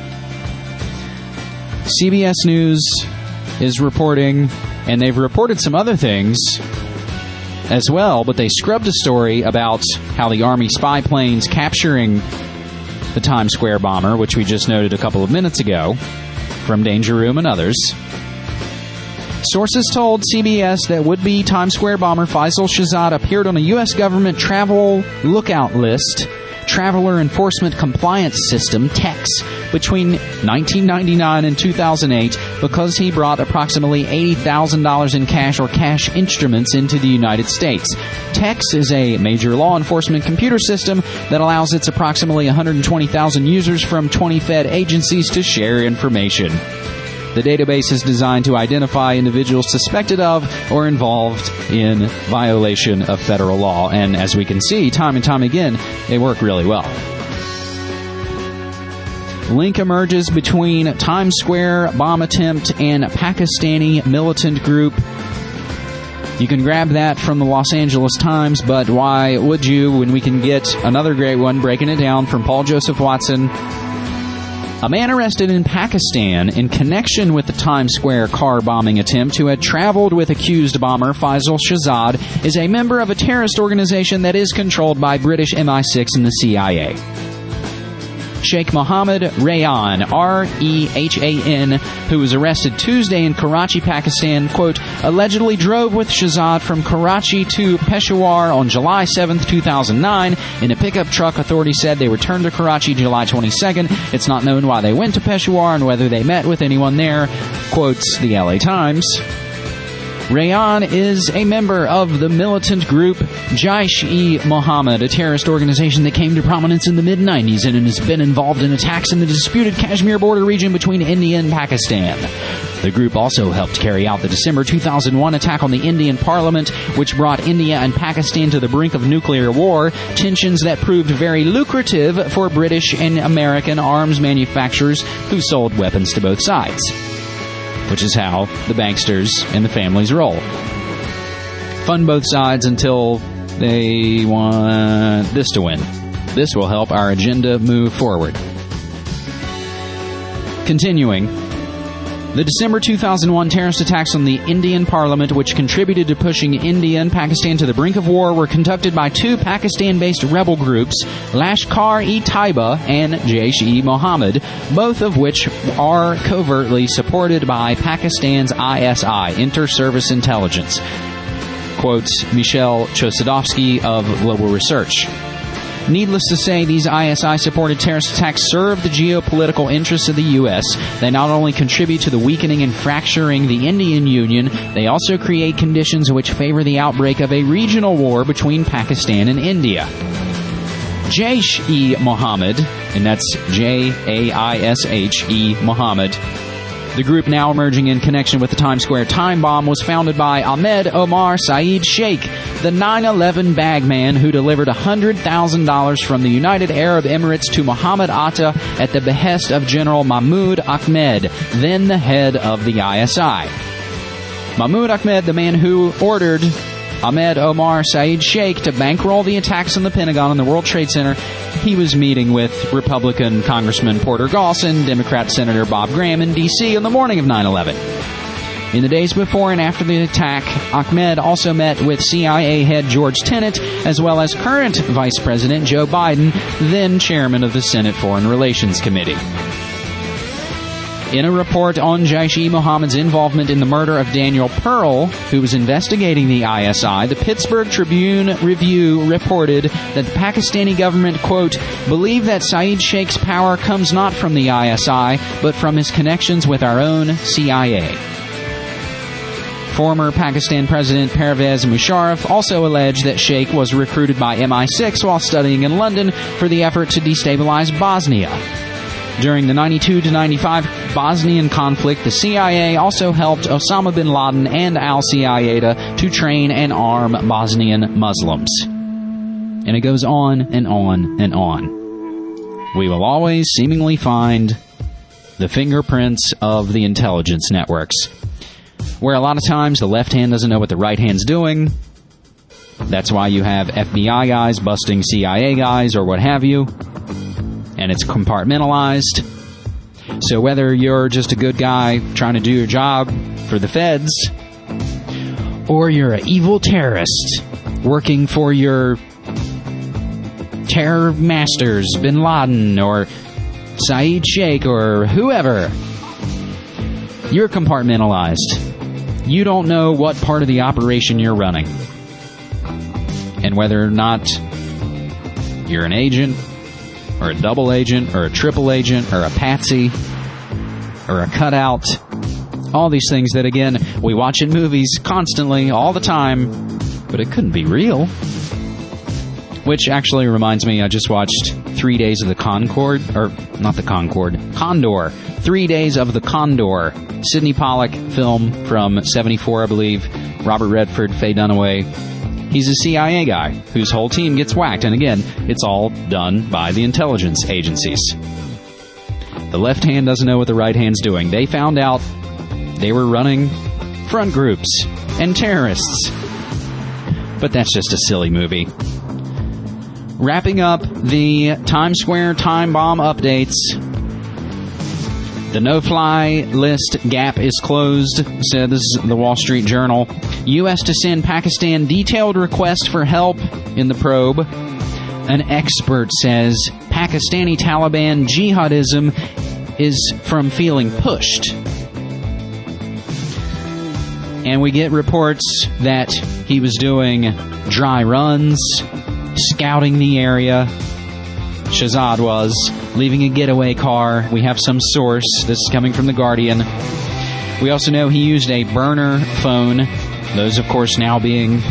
CBS News is reporting, and they've reported some other things as well, but they scrubbed a story about how the Army spy planes capturing the Times Square bomber, which we just noted a couple of minutes ago, from Danger Room and others. Sources told CBS that would-be Times Square bomber Faisal Shahzad appeared on a U.S. government travel lookout list, Traveler Enforcement Compliance System, TEX, between 1999 and 2008 because he brought approximately $80,000 in cash or cash instruments into the United States. TEX is a major law enforcement computer system that allows its approximately 120,000 users from 20 Fed agencies to share information. The database is designed to identify individuals suspected of or involved in violation of federal law. And as we can see, time and time again, they work really well. Link emerges between Times Square bomb attempt and Pakistani militant group. You can grab that from the Los Angeles Times, but why would you when we can get another great one breaking it down from Paul Joseph Watson? A man arrested in Pakistan in connection with the Times Square car bombing attempt, who had traveled with accused bomber Faisal Shahzad, is a member of a terrorist organization that is controlled by British MI6 and the CIA. Sheikh Mohammed Rayhan, R-E-H-A-N, who was arrested Tuesday in Karachi, Pakistan, quote, allegedly drove with Shahzad from Karachi to Peshawar on July 7, 2009 in a pickup truck. Authorities said they returned to Karachi July 22nd. It's not known why they went to Peshawar and whether they met with anyone there, quotes the LA Times. Rayhan is a member of the militant group Jaish-e-Mohammed, a terrorist organization that came to prominence in the mid-90s and has been involved in attacks in the disputed Kashmir border region between India and Pakistan. The group also helped carry out the December 2001 attack on the Indian parliament, which brought India and Pakistan to the brink of nuclear war, tensions that proved very lucrative for British and American arms manufacturers who sold weapons to both sides. Which is how the banksters and the families roll. fund both sides until they want this to win. This will help our agenda move forward. Continuing, the December 2001 terrorist attacks on the Indian parliament, which contributed to pushing India and Pakistan to the brink of war, were conducted by two Pakistan-based rebel groups, Lashkar-e-Taiba and Jaish-e-Mohammed, both of which are covertly supported by Pakistan's ISI, Inter-Service Intelligence. Quotes Michelle Chosadovsky of Global Research. Needless to say, these ISI-supported terrorist attacks serve the geopolitical interests of the U.S. They not only contribute to the weakening and fracturing the Indian Union, they also create conditions which favor the outbreak of a regional war between Pakistan and India. Jaish-e-Mohammed, and that's Jaish-e Mohammed, the group now emerging in connection with the Times Square time bomb, was founded by Ahmed Omar Saeed Sheikh, the 9/11 bagman who delivered $100,000 from the United Arab Emirates to Mohammed Atta at the behest of General Mahmoud Ahmed, then the head of the ISI. Mahmoud Ahmed, the man who ordered Ahmed Omar Saeed Sheikh to bankroll the attacks on the Pentagon and the World Trade Center, he was meeting with Republican Congressman Porter Goss and Democrat Senator Bob Graham in D.C. on the morning of 9/11. In the days before and after the attack, Ahmed also met with CIA head George Tenet, as well as current Vice President Joe Biden, then chairman of the Senate Foreign Relations Committee. In a report on Jaish-e-Mohammed's involvement in the murder of Daniel Pearl, who was investigating the ISI, the Pittsburgh Tribune Review reported that the Pakistani government, quote, believe that Saeed Sheikh's power comes not from the ISI, but from his connections with our own CIA. Former Pakistan President Pervez Musharraf also alleged that Sheikh was recruited by MI6 while studying in London for the effort to destabilize Bosnia. During the 92 to 95 Bosnian conflict, the CIA also helped Osama bin Laden and al-Qaeda to train and arm Bosnian Muslims. And it goes on and on and on. We will always seemingly find the fingerprints of the intelligence networks, where a lot of times the left hand doesn't know what the right hand's doing. That's why you have FBI guys busting CIA guys or what have you. And it's compartmentalized. So whether you're just a good guy trying to do your job for the feds, or you're an evil terrorist working for your terror masters, Bin Laden or Saeed Sheikh or whoever, you're compartmentalized. You don't know what part of the operation you're running. And whether or not you're an agent, or a double agent, or a triple agent, or a patsy, or a cutout. All these things that, again, we watch in movies constantly, all the time, but it couldn't be real. Which actually reminds me, I just watched 3 Days of the Condor. 3 Days of the Condor. Sidney Pollack film from 74, I believe. Robert Redford, Faye Dunaway. He's a CIA guy whose whole team gets whacked. And again, it's all done by the intelligence agencies. The left hand doesn't know what the right hand's doing. They found out they were running front groups and terrorists. But that's just a silly movie. Wrapping up the Times Square time bomb updates. The no-fly list gap is closed, says the Wall Street Journal. U.S. to send Pakistan detailed request for help in the probe. An expert says Pakistani Taliban jihadism is from feeling pushed. And we get reports that he was doing dry runs, scouting the area. Shahzad was leaving a getaway car. We have some source. This is coming from The Guardian. We also know he used a burner phone. Those, of course, now being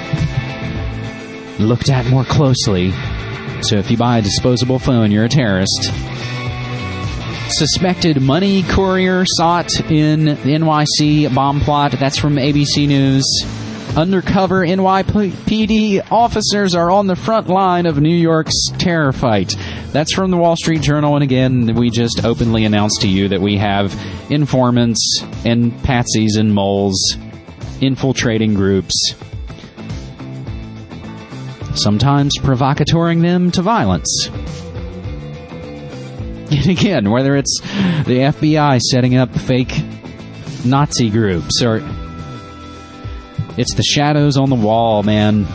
looked at more closely. So if you buy a disposable phone, you're a terrorist. Suspected money courier sought in NYC bomb plot. That's from ABC News. Undercover NYPD officers are on the front line of New York's terror fight. That's from the Wall Street Journal. And again, we just openly announced to you that we have informants and patsies and moles infiltrating groups sometimes provocatoring them to violence. And again, whether it's the FBI setting up fake Nazi groups, or it's the shadows on the wall, man.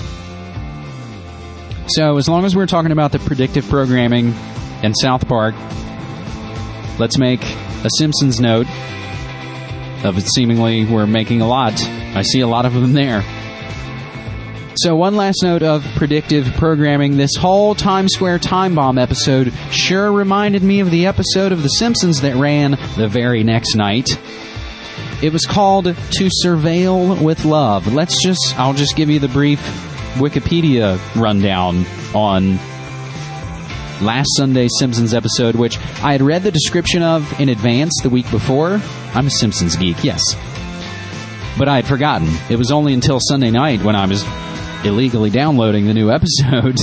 So as long as we're talking about the predictive programming and South Park, let's make a Simpsons note of it. Seemingly we're making a lot. I see a lot of them there. So one last note of predictive programming. This whole Times Square time bomb episode sure reminded me of the episode of The Simpsons that ran the very next night. It was called To Surveil with Love. I'll just give you the brief Wikipedia rundown on last Sunday's Simpsons episode, which I had read the description of in advance the week before. I'm a Simpsons geek, yes. But I had forgotten. It was only until Sunday night when I was illegally downloading the new episode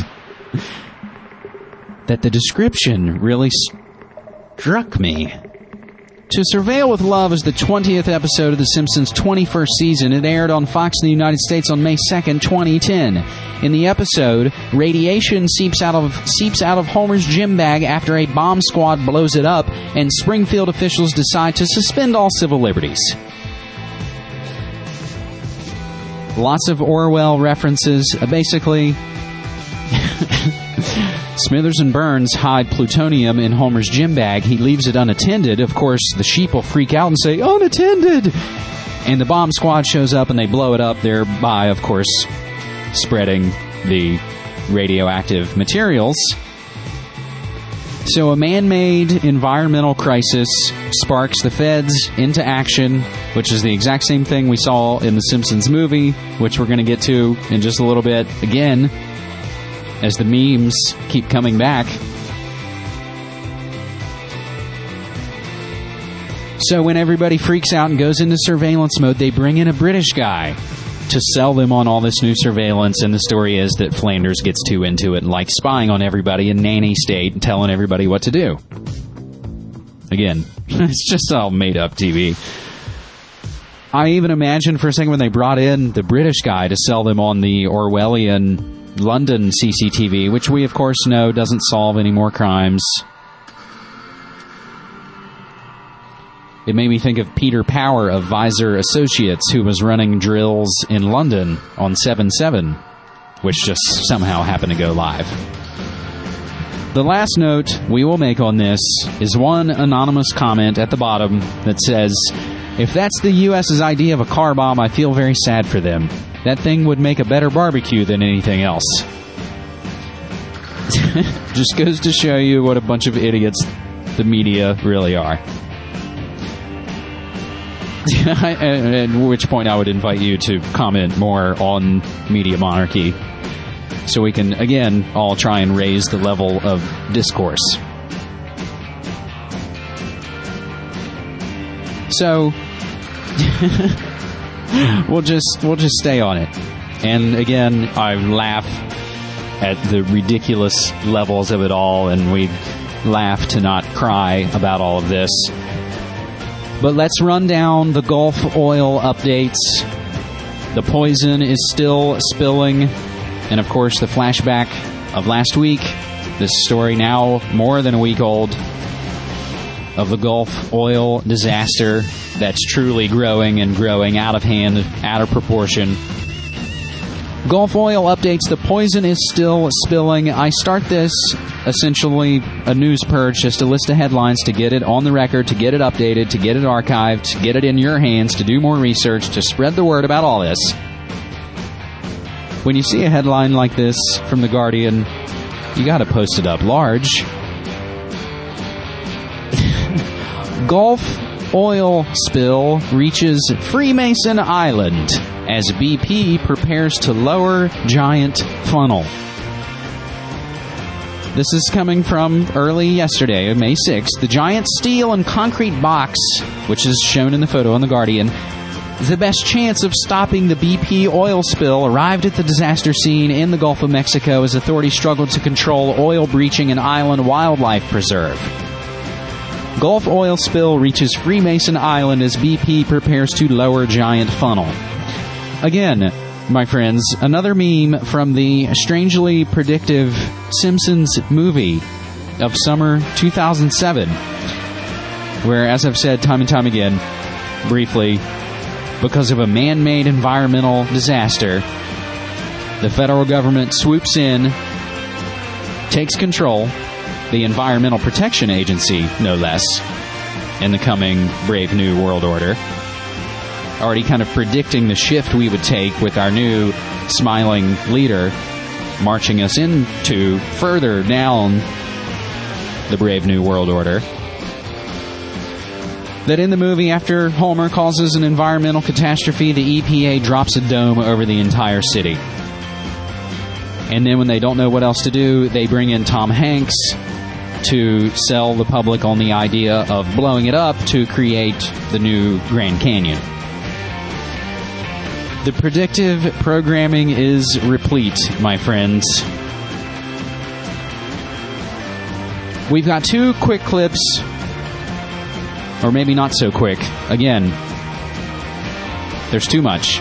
that the description really struck me. To Surveil with Love is the 20th episode of The Simpsons' 21st season. It aired on Fox in the United States on May 2nd, 2010. In the episode, radiation seeps out of Homer's gym bag after a bomb squad blows it up, and Springfield officials decide to suspend all civil liberties. Lots of Orwell references. Basically, Smithers and Burns hide plutonium in Homer's gym bag. He leaves it unattended. Of course, the sheep will freak out and say, "Unattended!" And the bomb squad shows up and they blow it up, thereby, of course, spreading the radioactive materials. So a man-made environmental crisis sparks the feds into action, which is the exact same thing we saw in the Simpsons movie, which we're going to get to in just a little bit again, as the memes keep coming back. So when everybody freaks out and goes into surveillance mode, they bring in a British guy to sell them on all this new surveillance, and the story is that Flanders gets too into it and likes spying on everybody in nanny state and telling everybody what to do. Again, it's just all made-up TV. I even imagined for a second when they brought in the British guy to sell them on the Orwellian London CCTV, which we, of course, know doesn't solve any more crimes. It made me think of Peter Power of Visor Associates, who was running drills in London on 7/7, which just somehow happened to go live. The last note we will make on this is one anonymous comment at the bottom that says, "If that's the U.S.'s idea of a car bomb, I feel very sad for them. That thing would make a better barbecue than anything else." Just goes to show you what a bunch of idiots the media really are. At which point I would invite you to comment more on media monarchy so we can, again, all try and raise the level of discourse. So we'll just stay on it. And again, I laugh at the ridiculous levels of it all, and we laugh to not cry about all of this. But let's run down the Gulf oil updates. The poison is still spilling. And of course, the flashback of last week. This story now more than a week old, of the Gulf oil disaster that's truly growing and growing out of hand, out of proportion. Gulf oil updates. The poison is still spilling. I start this essentially a news purge, just a list of headlines to get it on the record, to get it updated, to get it archived, to get it in your hands, to do more research, to spread the word about all this. When you see a headline like this from The Guardian, you got to post it up large. Gulf oil spill reaches Freemason Island as BP prepares to lower giant funnel. This is coming from early yesterday, May 6th. The giant steel and concrete box, which is shown in the photo on The Guardian, the best chance of stopping the BP oil spill, arrived at the disaster scene in the Gulf of Mexico as authorities struggled to control oil breaching an island wildlife preserve. Gulf oil spill reaches Freemason Island as BP prepares to lower giant funnel. Again, my friends, another meme from the strangely predictive Simpsons movie of summer 2007, where, as I've said time and time again, briefly, because of a man-made environmental disaster, the federal government swoops in, takes control, the Environmental Protection Agency, no less, in the coming Brave New World Order. Already kind of predicting the shift we would take with our new smiling leader marching us into further down the Brave New World Order. That in the movie, after Homer causes an environmental catastrophe, the EPA drops a dome over the entire city. And then when they don't know what else to do, they bring in Tom Hanks to sell the public on the idea of blowing it up to create the new Grand Canyon. The predictive programming is replete, my friends. We've got 2 quick clips, or maybe not so quick. Again, there's too much.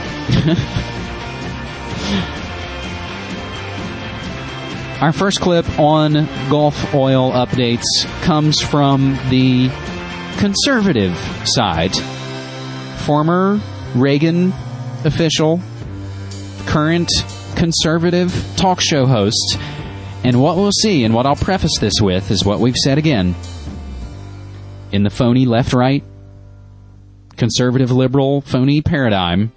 Our first clip on Gulf oil updates comes from the conservative side. Former Reagan official, current conservative talk show host, and what we'll see, and what I'll preface this with, is what we've said again. In the phony left-right, conservative liberal phony paradigm,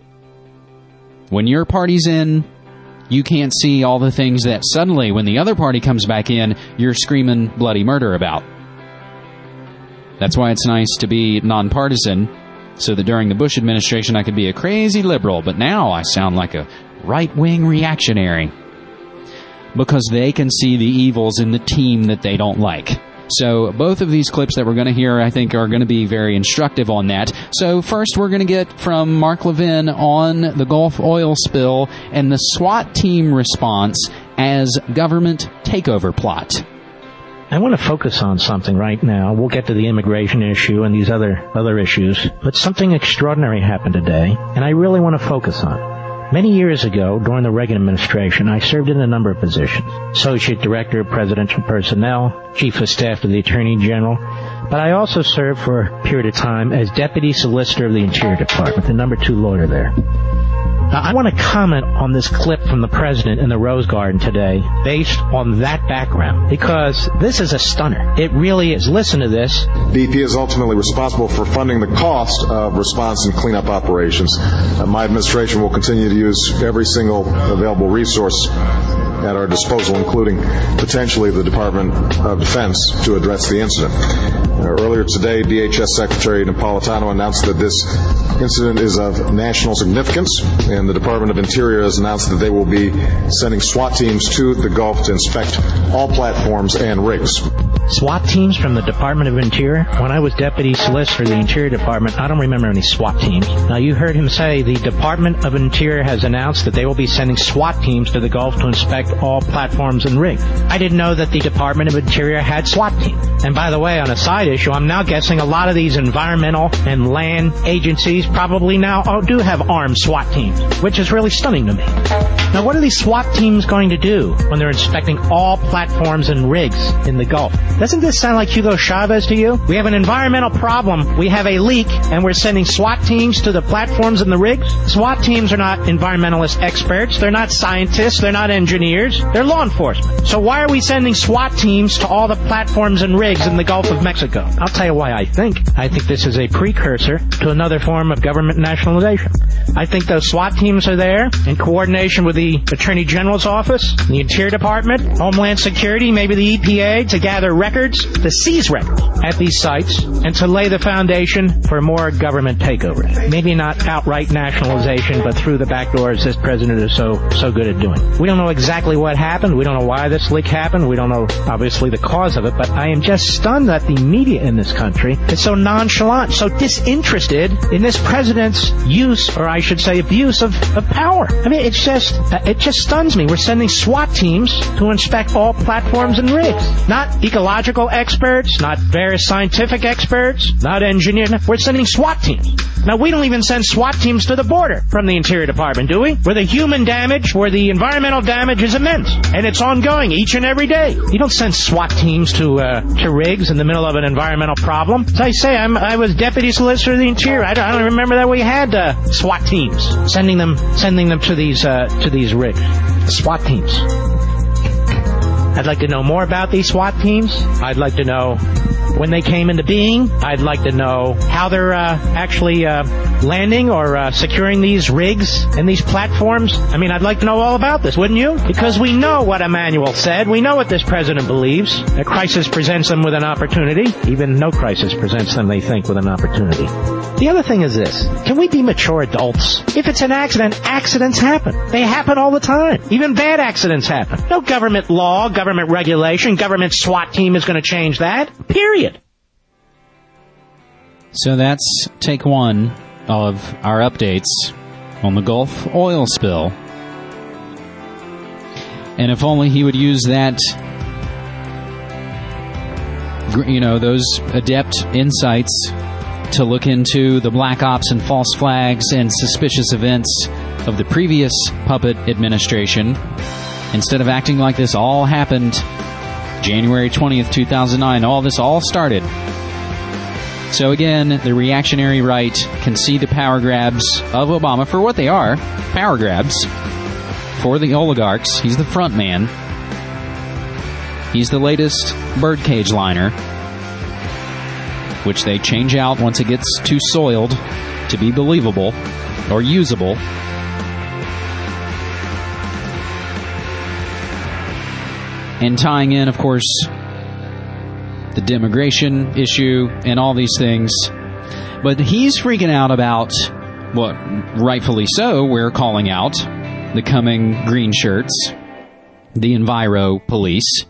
when your party's in, you can't see all the things that suddenly, when the other party comes back in, you're screaming bloody murder about. That's why it's nice to be nonpartisan, so that during the Bush administration I could be a crazy liberal, but now I sound like a right-wing reactionary. Because they can see the evils in the team that they don't like. So both of these clips that we're going to hear, I think, are going to be very instructive on that. So first we're going to get from Mark Levin on the Gulf oil spill and the SWAT team response as government takeover plot. I want to focus on something right now. We'll get to the immigration issue and these other issues, but something extraordinary happened today, and I really want to focus on it. Many years ago, during the Reagan administration, I served in a number of positions. Associate Director of Presidential Personnel, Chief of Staff to the Attorney General, but I also served for a period of time as Deputy Solicitor of the Interior Department, the number 2 lawyer there. Now, I want to comment on this clip from the President in the Rose Garden today based on that background, because this is a stunner. It really is. Listen to this. BP is ultimately responsible for funding the cost of response and cleanup operations. My administration will continue to use every single available resource at our disposal, including potentially the Department of Defense, to address the incident. Earlier today, DHS Secretary Napolitano announced that this incident is of national significance, and the Department of Interior has announced that they will be sending SWAT teams to the Gulf to inspect all platforms and rigs. SWAT teams from the Department of Interior? When I was Deputy Solicitor of the Interior Department, I don't remember any SWAT teams. Now, you heard him say the Department of Interior has announced that they will be sending SWAT teams to the Gulf to inspect all platforms and rigs. I didn't know that the Department of Interior had SWAT teams. And by the way, on a side issue, I'm now guessing a lot of these environmental and land agencies probably now do have armed SWAT teams, which is really stunning to me. Now, what are these SWAT teams going to do when they're inspecting all platforms and rigs in the Gulf? Doesn't this sound like Hugo Chavez to you? We have an environmental problem, we have a leak, and we're sending SWAT teams to the platforms and the rigs? SWAT teams are not environmentalist experts, they're not scientists, they're not engineers, they're law enforcement. So why are we sending SWAT teams to all the platforms and rigs in the Gulf of Mexico? I'll tell you why I think. I think this is a precursor to another form of government nationalization. I think those SWAT teams are there in coordination with the Attorney General's office, the Interior Department, Homeland Security, maybe the EPA, to gather records, to seize records at these sites, and to lay the foundation for more government takeover. Maybe not outright nationalization, but through the back doors this president is so good at doing. We don't know exactly what happened. We don't know why this leak happened. We don't know, obviously, the cause of it, but I am just stunned that the media in this country is so nonchalant, so disinterested in this president's use, or I should say abuse of power. I mean, it just stuns me. We're sending SWAT teams to inspect all platforms and rigs. Not ecological experts, not various scientific experts, not engineers. We're sending SWAT teams. Now, we don't even send SWAT teams to the border from the Interior Department, do we? Where the human damage, where the environmental damage is immense. And it's ongoing each and every day. You don't send SWAT teams to rigs in the middle of an environmental problem. As I say, I was Deputy Solicitor of the Interior. I don't remember that we had SWAT teams sending them to these rigs. SWAT teams. I'd like to know more about these SWAT teams. I'd like to know when they came into being. I'd like to know how they're actually landing or securing these rigs and these platforms. I mean, I'd like to know all about this, wouldn't you? Because we know what Emanuel said. We know what this president believes. A crisis presents them with an opportunity. Even no crisis presents them, they think, with an opportunity. The other thing is this. Can we be mature adults? If it's an accident, accidents happen. They happen all the time. Even bad accidents happen. No government law, government regulation, government SWAT team is going to change that. Period. So that's take one of our updates on the Gulf oil spill. And if only he would use that, those adept insights to look into the black ops and false flags and suspicious events of the previous puppet administration, instead of acting like this all happened January 20th, 2009. All this all started. So again, the reactionary right can see the power grabs of Obama for what they are, power grabs for the oligarchs. He's the front man. He's the latest birdcage liner, which they change out once it gets too soiled to be believable or usable. And tying in, of course, the immigration issue and all these things. But he's freaking out about what, rightfully so, we're calling out the coming green shirts, the Enviro police.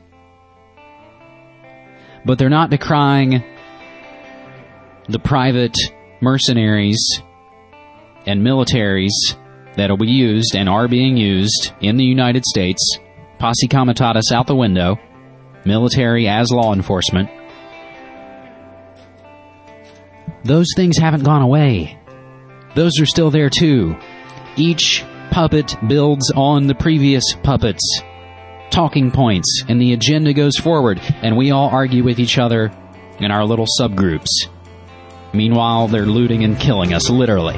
But they're not decrying the private mercenaries and militaries that will be used and are being used in the United States. Posse Comitatus out the window. Military as law enforcement. Those things haven't gone away. Those are still there too. Each puppet builds on the previous puppets. Talking points, and the agenda goes forward, and we all argue with each other in our little subgroups. Meanwhile, they're looting and killing us, literally.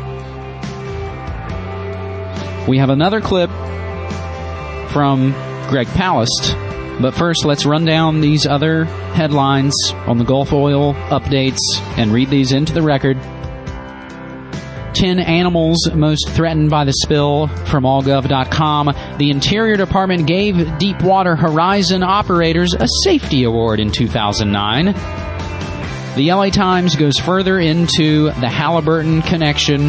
We have another clip from Greg Palast, but first let's run down these other headlines on the Gulf oil updates and read these into the record. 10 animals most threatened by the spill from allgov.com. The Interior Department gave Deepwater Horizon operators a safety award in 2009. The LA Times goes further into the Halliburton connection.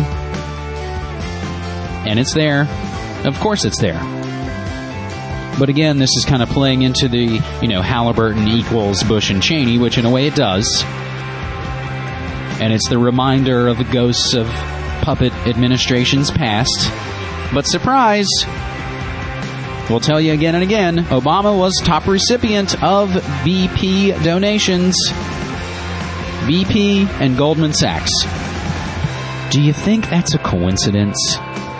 And it's there. Of course it's there. But again, this is kind of playing into the, Halliburton equals Bush and Cheney, which in a way it does. And it's the reminder of the ghosts of puppet administrations past. But surprise, we'll tell you again and again, Obama was top recipient of BP donations. BP and Goldman Sachs. Do you think that's a coincidence?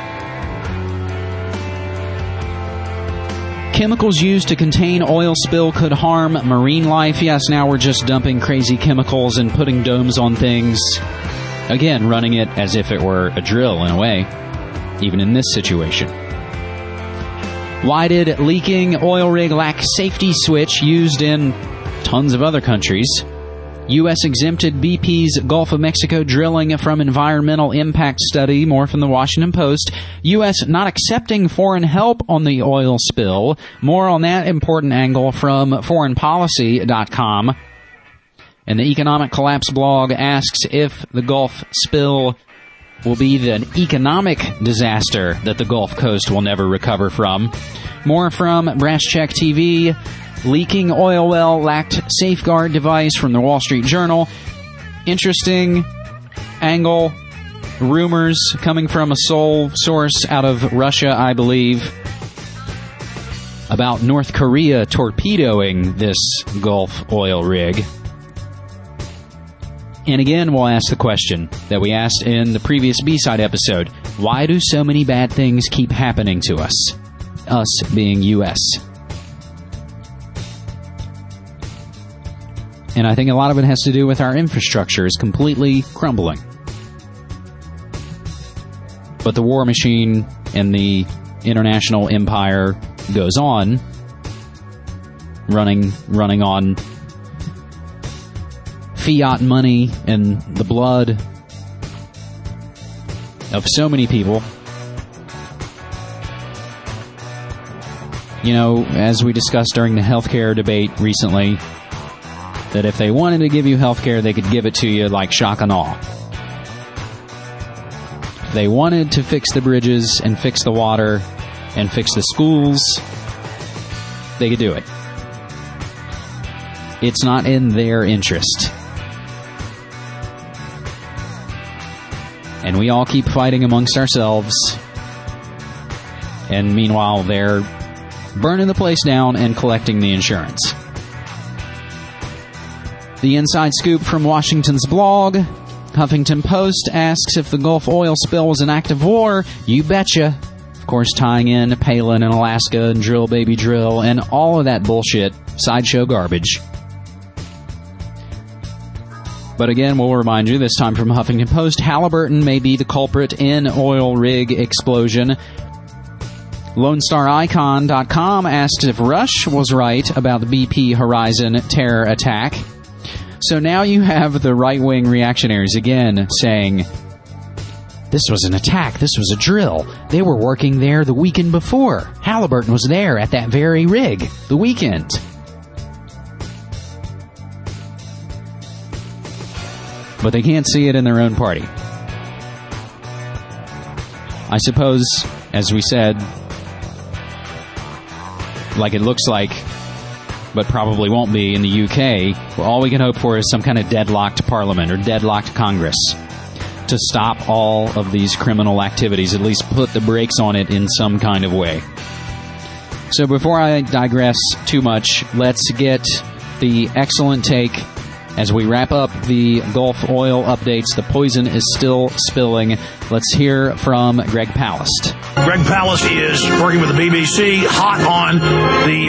Chemicals used to contain oil spill could harm marine life. Yes, now we're just dumping crazy chemicals and putting domes on things. Again, running it as if it were a drill in a way, even in this situation. Why did leaking oil rig lack safety switch used in tons of other countries? U.S. exempted BP's Gulf of Mexico drilling from environmental impact study. More from the Washington Post. U.S. not accepting foreign help on the oil spill. More on that important angle from foreignpolicy.com. And the Economic Collapse blog asks if the Gulf spill will be the economic disaster that the Gulf Coast will never recover from. More from Brass Check TV. Leaking oil well lacked safeguard device from the Wall Street Journal. Interesting angle. Rumors coming from a sole source out of Russia, I believe, about North Korea torpedoing this Gulf oil rig. And again, we'll ask the question that we asked in the previous B-side episode. Why do so many bad things keep happening to us? Us being U.S. And I think a lot of it has to do with our infrastructure is completely crumbling. But the war machine and the international empire goes on, running on fiat money and the blood of so many people. You know, as we discussed during the healthcare debate recently, that if they wanted to give you healthcare, they could give it to you like shock and awe. If they wanted to fix the bridges and fix the water and fix the schools, they could do it. It's not in their interest. And we all keep fighting amongst ourselves. And meanwhile, they're burning the place down and collecting the insurance. The inside scoop from Washington's blog. Huffington Post asks if the Gulf oil spill was an act of war. You betcha. Of course, tying in Palin and Alaska and Drill Baby Drill and all of that bullshit. Sideshow garbage. But again, we'll remind you, this time from Huffington Post, Halliburton may be the culprit in oil rig explosion. LoneStarIcon.com asked if Rush was right about the BP Horizon terror attack. So now you have the right-wing reactionaries again saying, this was an attack, this was a drill. They were working there the weekend before. Halliburton was there at that very rig the weekend. But they can't see it in their own party. I suppose, as we said, like it looks like, but probably won't be in the UK, all we can hope for is some kind of deadlocked parliament or deadlocked Congress to stop all of these criminal activities, at least put the brakes on it in some kind of way. So before I digress too much, let's get the excellent take as we wrap up the Gulf oil updates. The poison is still spilling. Let's hear from Greg Palast. Greg Palast is working with the BBC, hot on the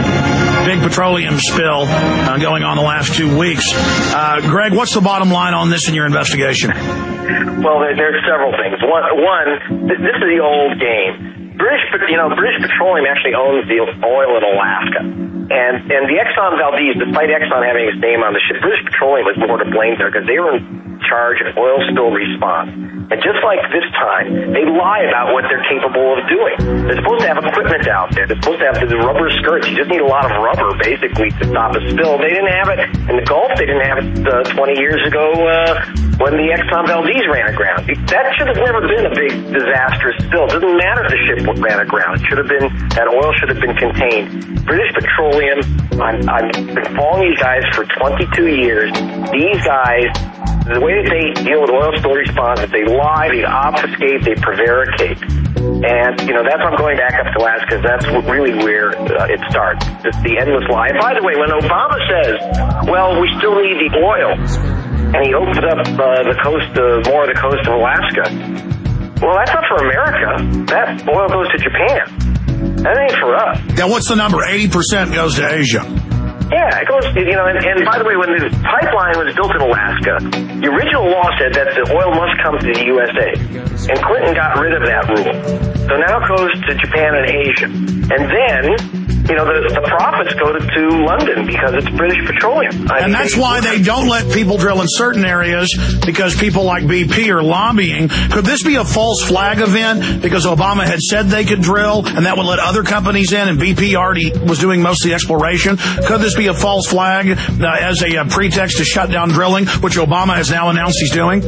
big petroleum spill going on the last 2 weeks. Greg, what's the bottom line on this in your investigation? Well, there's several things. One, this is the old game. British Petroleum actually owns the oil in Alaska. And the Exxon Valdez, despite Exxon having its name on the ship, British Petroleum was more to blame there because they were in charge of oil spill response. And just like this time, they lie about what they're capable of doing. They're supposed to have equipment out there. They're supposed to have the rubber skirts. You just need a lot of rubber, basically, to stop a spill. They didn't have it in the Gulf. They didn't have it 20 years ago when the Exxon Valdez ran aground. That should have never been a big disastrous spill. It doesn't matter if the ship ran aground. It should have been, that oil should have been contained. British Petroleum, I've been following these guys for 22 years. These guys, the way that they deal with oil spill response is they lie, they obfuscate, they prevaricate. And, that's why I'm going back up to last, because that's really where it starts. It's the endless lie. And by the way, when Obama says, well, we still need the oil, and he opens up the coast, more of the coast of Alaska, well, that's not for America. That oil goes to Japan. That ain't for us. Now, what's the number? 80% goes to Asia. Yeah, it goes, and by the way, when the pipeline was built in Alaska, the original law said that the oil must come to the USA. And Clinton got rid of that rule. So now it goes to Japan and Asia. And then, the profits go to London because it's British Petroleum. And that's why they don't let people drill in certain areas, because people like BP are lobbying. Could this be a false flag event because Obama had said they could drill and that would let other companies in, and BP already was doing most of the exploration? Could this be a false flag as a pretext to shut down drilling, which Obama has now announced he's doing?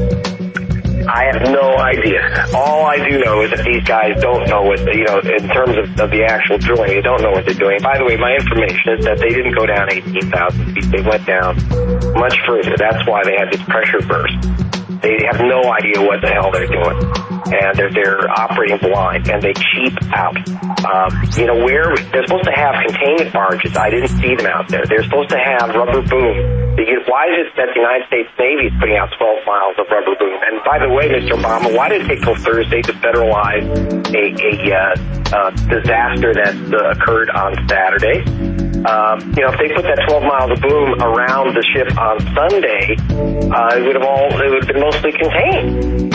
I have no idea. All I do know is that these guys don't know what, in terms of the actual drilling, they don't know what they're doing. By the way, my information is that they didn't go down 18,000 feet. They went down much further. That's why they had this pressure burst. They have no idea what the hell they're doing. and they're operating blind, and they cheap out. Where they're supposed to have containment barges, I didn't see them out there. They're supposed to have rubber boom. Why is it that the United States Navy is putting out 12 miles of rubber boom? And by the way, Mr. Obama, why did it take till Thursday to federalize a disaster that occurred on Saturday? If they put that 12 miles of boom around the ship on Sunday, it would have been mostly contained.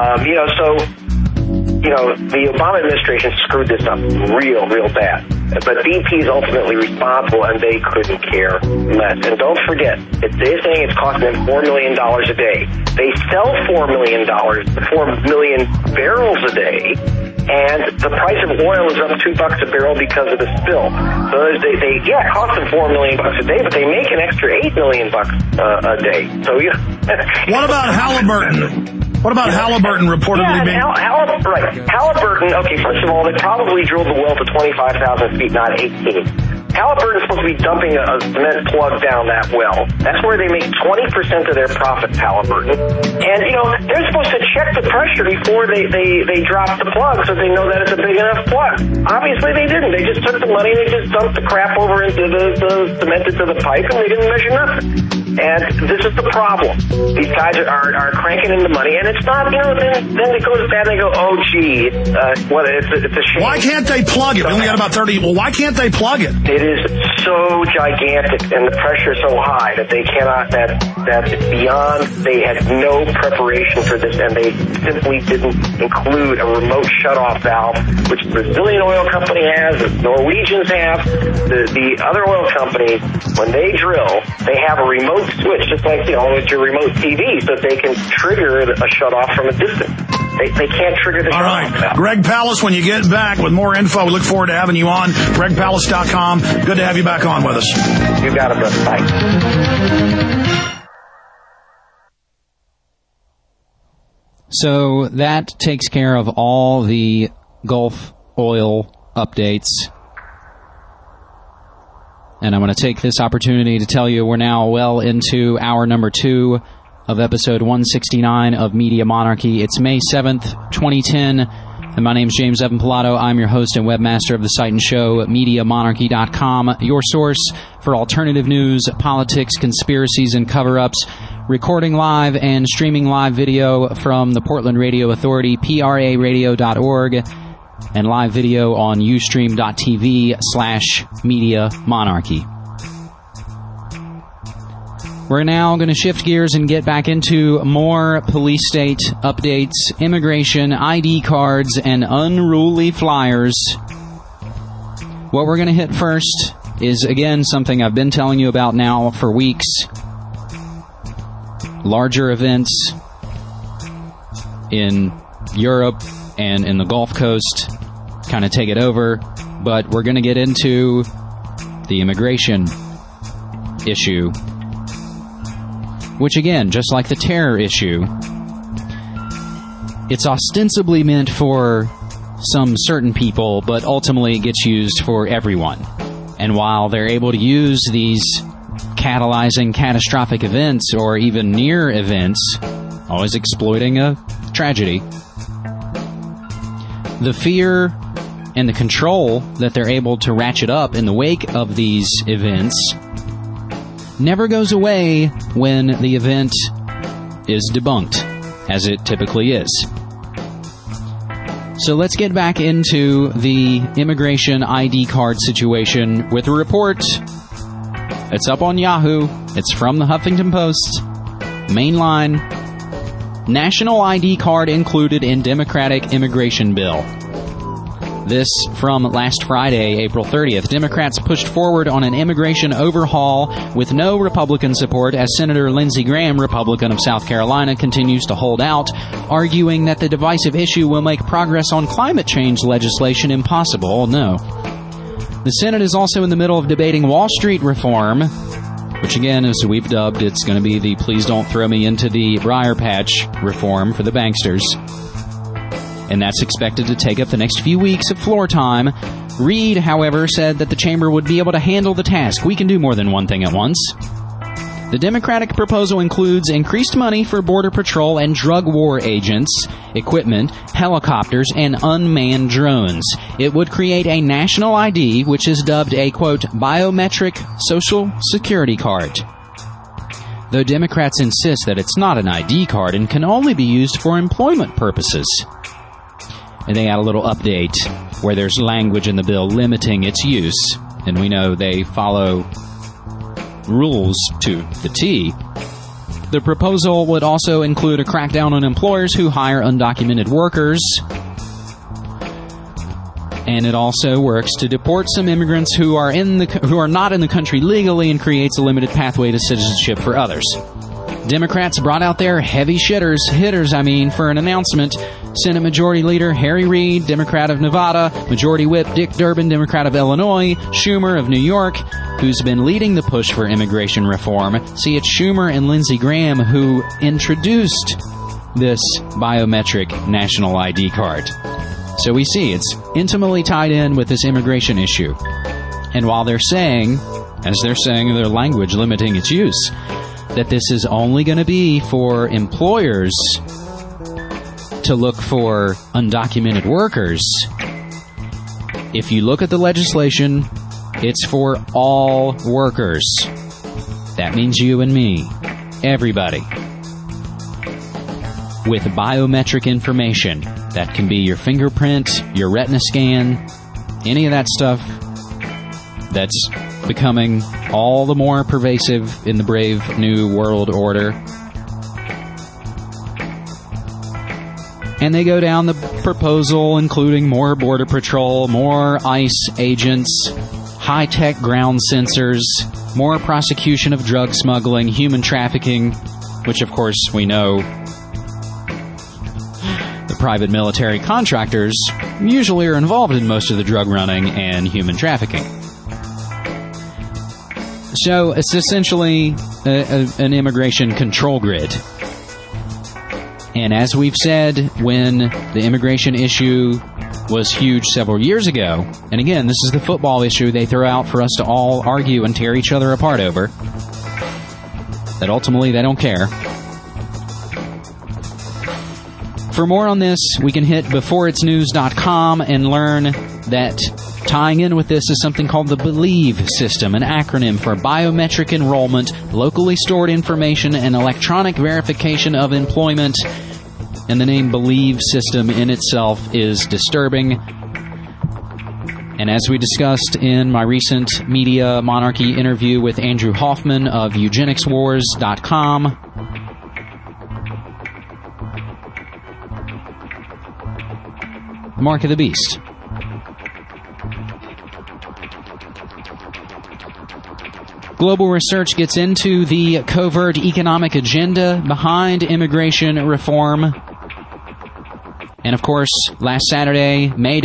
The Obama administration screwed this up real bad. But BP is ultimately responsible, and they couldn't care less. And don't forget, they're saying it's costing them $4 million a day. They sell $4 million barrels a day, and the price of oil is up $2 a barrel because of the spill. So it costs them $4 million a day, but they make an extra $8 million a day. So What about Halliburton? What about Halliburton reportedly being... Halliburton, okay, first of all, they probably drilled the well to 25,000 feet, not 18. Halliburton's supposed to be dumping a cement plug down that well. That's where they make 20% of their profits, Halliburton. And, they're supposed to check the pressure before they drop the plug so they know that it's a big enough plug. Obviously, they didn't. They just took the money, they just dumped the crap over into the cement into the pipe, and they didn't measure nothing. And this is the problem. These guys are cranking in the money, and it's not, then it goes bad, and they go, oh, gee, it's a shame. Why can't they plug it? We only got about 30. Well, why can't they plug it? It is so gigantic, and the pressure is so high that they cannot, that it's beyond, they had no preparation for this, and they simply didn't include a remote shutoff valve, which the Brazilian oil company has, the Norwegians have, the other oil companies, when they drill, they have a remote switch, just like, with your remote TV, so that they can trigger a shutoff from a distance. They can't trigger the shutoff. All right. Greg Palast, when you get back with more info, we look forward to having you on. GregPalast.com. Good to have you back on with us. You got it, brother. Bye. So that takes care of all the Gulf oil updates. And I'm going to take this opportunity to tell you we're now well into hour number 2 of episode 169 of Media Monarchy. It's May 7th, 2010, and my name's James Evan Pilato. I'm your host and webmaster of the site and show, MediaMonarchy.com, your source for alternative news, politics, conspiracies, and cover-ups, recording live and streaming live video from the Portland Radio Authority, PRAradio.org, and live video on ustream.tv/Media Monarchy. We're now going to shift gears and get back into more police state updates, immigration, ID cards, and unruly flyers. What we're going to hit first is, again, something I've been telling you about now for weeks. Larger events in Europe and in the Gulf Coast kind of take it over, but we're going to get into the immigration issue, which, again, just like the terror issue, it's ostensibly meant for some certain people, but ultimately gets used for everyone. And while they're able to use these catalyzing catastrophic events or even near events, always exploiting a tragedy, the fear and the control that they're able to ratchet up in the wake of these events never goes away when the event is debunked, as it typically is. So let's get back into the immigration ID card situation with a report. It's up on Yahoo. It's from the Huffington Post. Mainline. National ID card included in Democratic immigration bill. This from last Friday, April 30th. Democrats pushed forward on an immigration overhaul with no Republican support as Senator Lindsey Graham, Republican of South Carolina, continues to hold out, arguing that the divisive issue will make progress on climate change legislation impossible. No. The Senate is also in the middle of debating Wall Street reform, which again, as we've dubbed, it's going to be the please don't throw me into the briar patch reform for the banksters. And that's expected to take up the next few weeks of floor time. Reid, however, said that the chamber would be able to handle the task. We can do more than one thing at once. The Democratic proposal includes increased money for Border Patrol and drug war agents, equipment, helicopters, and unmanned drones. It would create a national ID, which is dubbed a, quote, biometric social security card. Though Democrats insist that it's not an ID card and can only be used for employment purposes. And they got a little update where there's language in the bill limiting its use. And we know they follow rules to the T. The proposal would also include a crackdown on employers who hire undocumented workers. And it also works to deport some immigrants who are not in the country legally and creates a limited pathway to citizenship for others. Democrats brought out their heavy hitters, for an announcement. Senate Majority Leader Harry Reid, Democrat of Nevada, Majority Whip Dick Durbin, Democrat of Illinois, Schumer of New York, who's been leading the push for immigration reform. See, it's Schumer and Lindsey Graham who introduced this biometric national ID card. So we see it's intimately tied in with this immigration issue. And while they're saying in their language limiting its use, that this is only going to be for employers to look for undocumented workers, if you look at the legislation, it's for all workers. That means you and me. Everybody. With biometric information. That can be your fingerprint, your retina scan, any of that stuff that's becoming all the more pervasive in the brave new world order. And they go down the proposal, including more Border Patrol, more ICE agents, high-tech ground sensors, more prosecution of drug smuggling, human trafficking, which, of course, we know the private military contractors usually are involved in most of the drug running and human trafficking. So it's essentially an immigration control grid. And as we've said, when the immigration issue was huge several years ago, and again, this is the football issue they throw out for us to all argue and tear each other apart over, that ultimately they don't care. For more on this, we can hit beforeitsnews.com and learn that tying in with this is something called the BELIEVE system, an acronym for Biometric Enrollment, Locally Stored Information, and Electronic Verification of Employment. And the name BELIEVE system in itself is disturbing. And as we discussed in my recent Media Monarchy interview with Andrew Hoffman of eugenicswars.com, mark of the beast. Global Research gets into the covert economic agenda behind immigration reform. And of course, last Saturday, May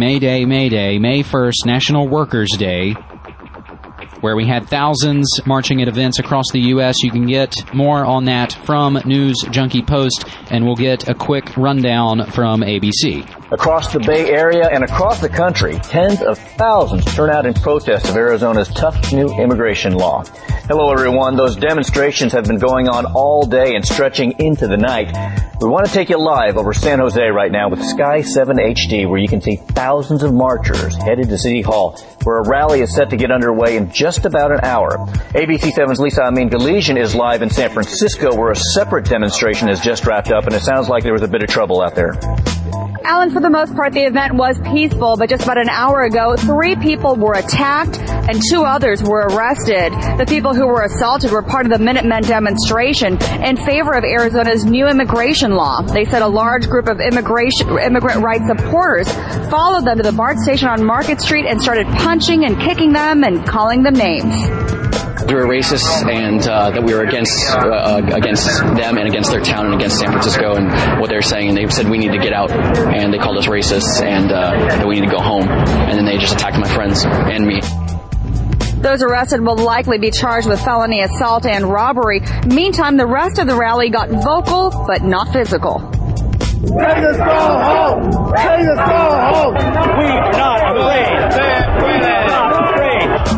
1st, National Workers' Day, where we had thousands marching at events across the U.S. You can get more on that from News Junkie Post, and we'll get a quick rundown from ABC. Across the Bay Area and across the country, tens of thousands turn out in protest of Arizona's tough new immigration law. Hello, everyone. Those demonstrations have been going on all day and stretching into the night. We want to take you live over San Jose right now with Sky 7 HD, where you can see thousands of marchers headed to City Hall, where a rally is set to get underway in just about an hour. ABC 7's Lisa Amin Galesian is live in San Francisco, where a separate demonstration has just wrapped up, and it sounds like there was a bit of trouble out there. Alan, for the most part, the event was peaceful, but just about an hour ago, 3 people were attacked and 2 others were arrested. The people who were assaulted were part of the Minutemen demonstration in favor of Arizona's new immigration law. They said a large group of immigrant rights supporters followed them to the BART station on Market Street and started punching and kicking them and calling them names. We were racist, and that we were against them and against their town and against San Francisco and what they're saying. And they said we need to get out, and they called us racists, and that we need to go home. And then they just attacked my friends and me. Those arrested will likely be charged with felony assault and robbery. Meantime, the rest of the rally got vocal, but not physical. Let us go home! Let us go home! We are not afraid! We are not afraid! Emotion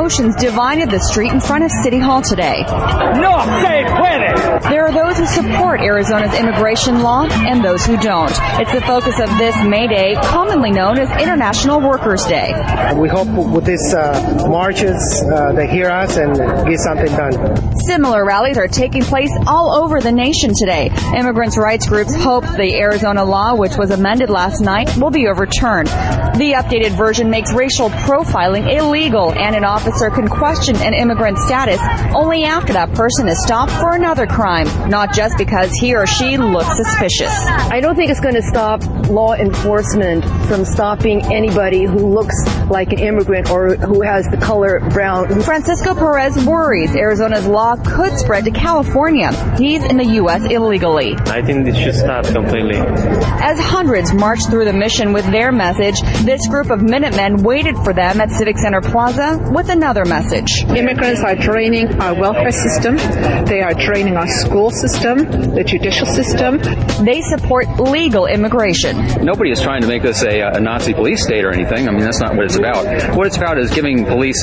emotions divided the street in front of City Hall today. No se puede! There are those who support Arizona's immigration law and those who don't. It's the focus of this May Day, commonly known as International Workers' Day. We hope with these marches, they hear us and get something done. Similar rallies are taking place all over the nation today. Immigrants' rights groups hope the Arizona law, which was amended last night, will be overturned. The updated version makes racial profiling illegal, and an officer can question an immigrant's status only after that person is stopped for another crime, not just because he or she looks suspicious. I don't think it's going to stop law enforcement from stopping anybody who looks like an immigrant or who has the color brown. Francisco Perez worries Arizona's law could spread to California. He's in the U.S. illegally. I think this should stop completely. As hundreds marched through the mission with their message, this group of Minutemen waited for them at Civic Center Plaza with another message. Immigrants are draining our welfare system. They are draining our school system, the judicial system. They support legal immigration. Nobody is trying to make this a Nazi police state or anything. I mean, that's not what it's about. What it's about is giving police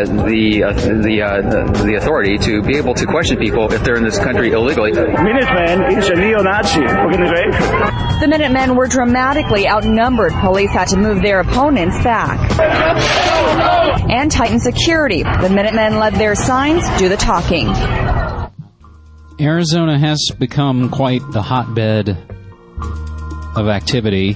the authority to be able to question people if they're in this country illegally. Minuteman is a neo-Nazi. The Minutemen were dramatically outnumbered. Police had to move their opponents back and tighten security. The Minutemen let their signs do the talking. Arizona has become quite the hotbed of activity,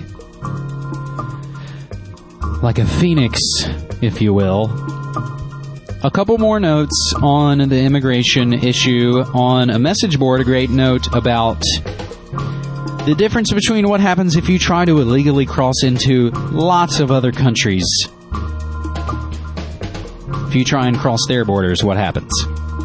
like a phoenix, if you will. A couple more notes on the immigration issue. On a message board, a great note about the difference between what happens if you try to illegally cross into lots of other countries. If you try and cross their borders, what happens?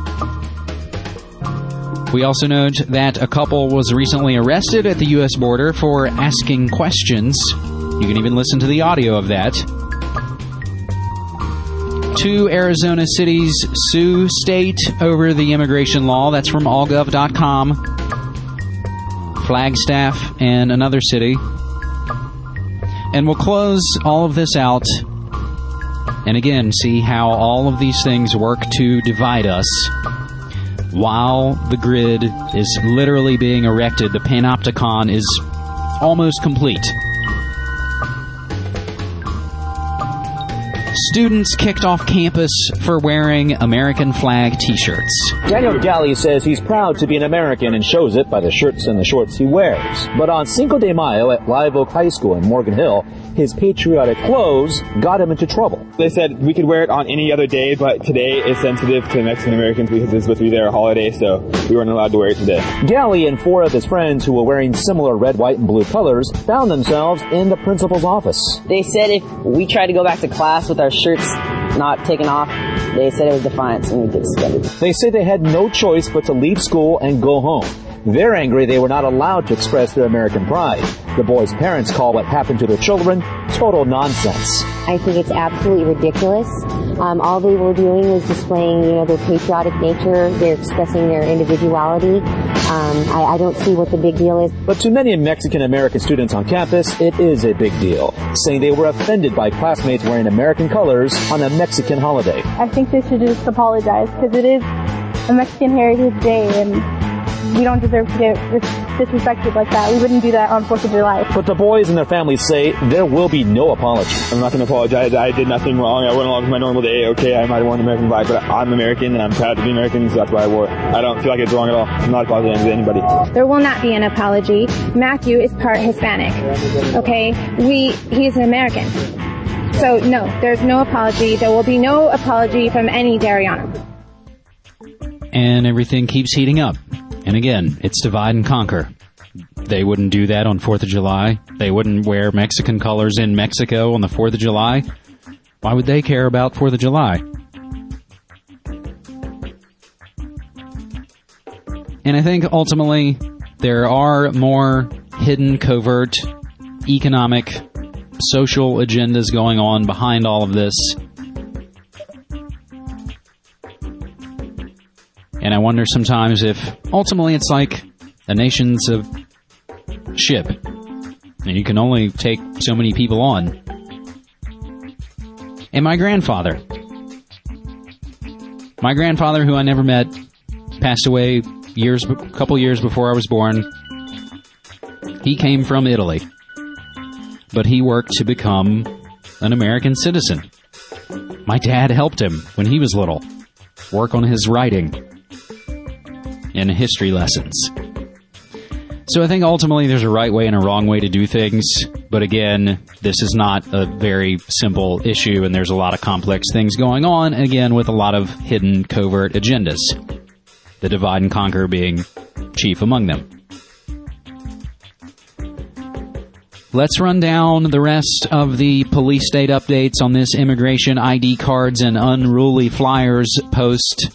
We also note that a couple was recently arrested at the U.S. border for asking questions. You can even listen to the audio of that. 2 Arizona cities sue state over the immigration law. That's from allgov.com. Flagstaff and another city. And we'll close all of this out and again see how all of these things work to divide us. While the grid is literally being erected, the panopticon is almost complete. Students kicked off campus for wearing American flag t-shirts. Daniel Galley says he's proud to be an American and shows it by the shirts and the shorts he wears. But on Cinco de Mayo at Live Oak High School in Morgan Hill, his patriotic clothes got him into trouble. They said we could wear it on any other day, but today is sensitive to Mexican Americans because it's supposed to be their holiday, so we weren't allowed to wear it today. Galley and 4 of his friends who were wearing similar red, white, and blue colors found themselves in the principal's office. They said if we tried to go back to class with our shirts not taken off, they said it was defiance and we'd get suspended. They say they had no choice but to leave school and go home. They're angry they were not allowed to express their American pride. The boys' parents call what happened to their children total nonsense. I think it's absolutely ridiculous. All they were doing was displaying, their patriotic nature. They're expressing their individuality. I don't see what the big deal is. But to many Mexican-American students on campus, it is a big deal, saying they were offended by classmates wearing American colors on a Mexican holiday. I think they should just apologize because it is a Mexican Heritage Day and we don't deserve to get disrespected like that. We wouldn't do that on 4th of July. But the boys and their families say there will be no apology. I'm not going to apologize. I did nothing wrong. I went along with my normal day. Okay, I might have worn the American flag, but I'm American and I'm proud to be American, so that's why I wore it. I don't feel like it's wrong at all. I'm not apologizing to anybody. There will not be an apology. Matthew is part Hispanic. Okay? He is an American. So no, there's no apology. There will be no apology from any Dariana. And everything keeps heating up. And again, it's divide and conquer. They wouldn't do that on 4th of July. They wouldn't wear Mexican colors in Mexico on the 4th of July. Why would they care about 4th of July? And I think ultimately there are more hidden, covert, economic, social agendas going on behind all of this. And I wonder sometimes if ultimately it's like a nation's a ship. And you can only take so many people on. And my grandfather, My grandfather, who I never met, passed away a couple years before I was born. He came from Italy, but he worked to become an American citizen. My dad helped him when he was little, work on his writing and history lessons. So I think ultimately there's a right way and a wrong way to do things. But again, this is not a very simple issue, and there's a lot of complex things going on, again, with a lot of hidden covert agendas. The divide and conquer being chief among them. Let's run down the rest of the police state updates on this immigration ID cards and unruly flyers post.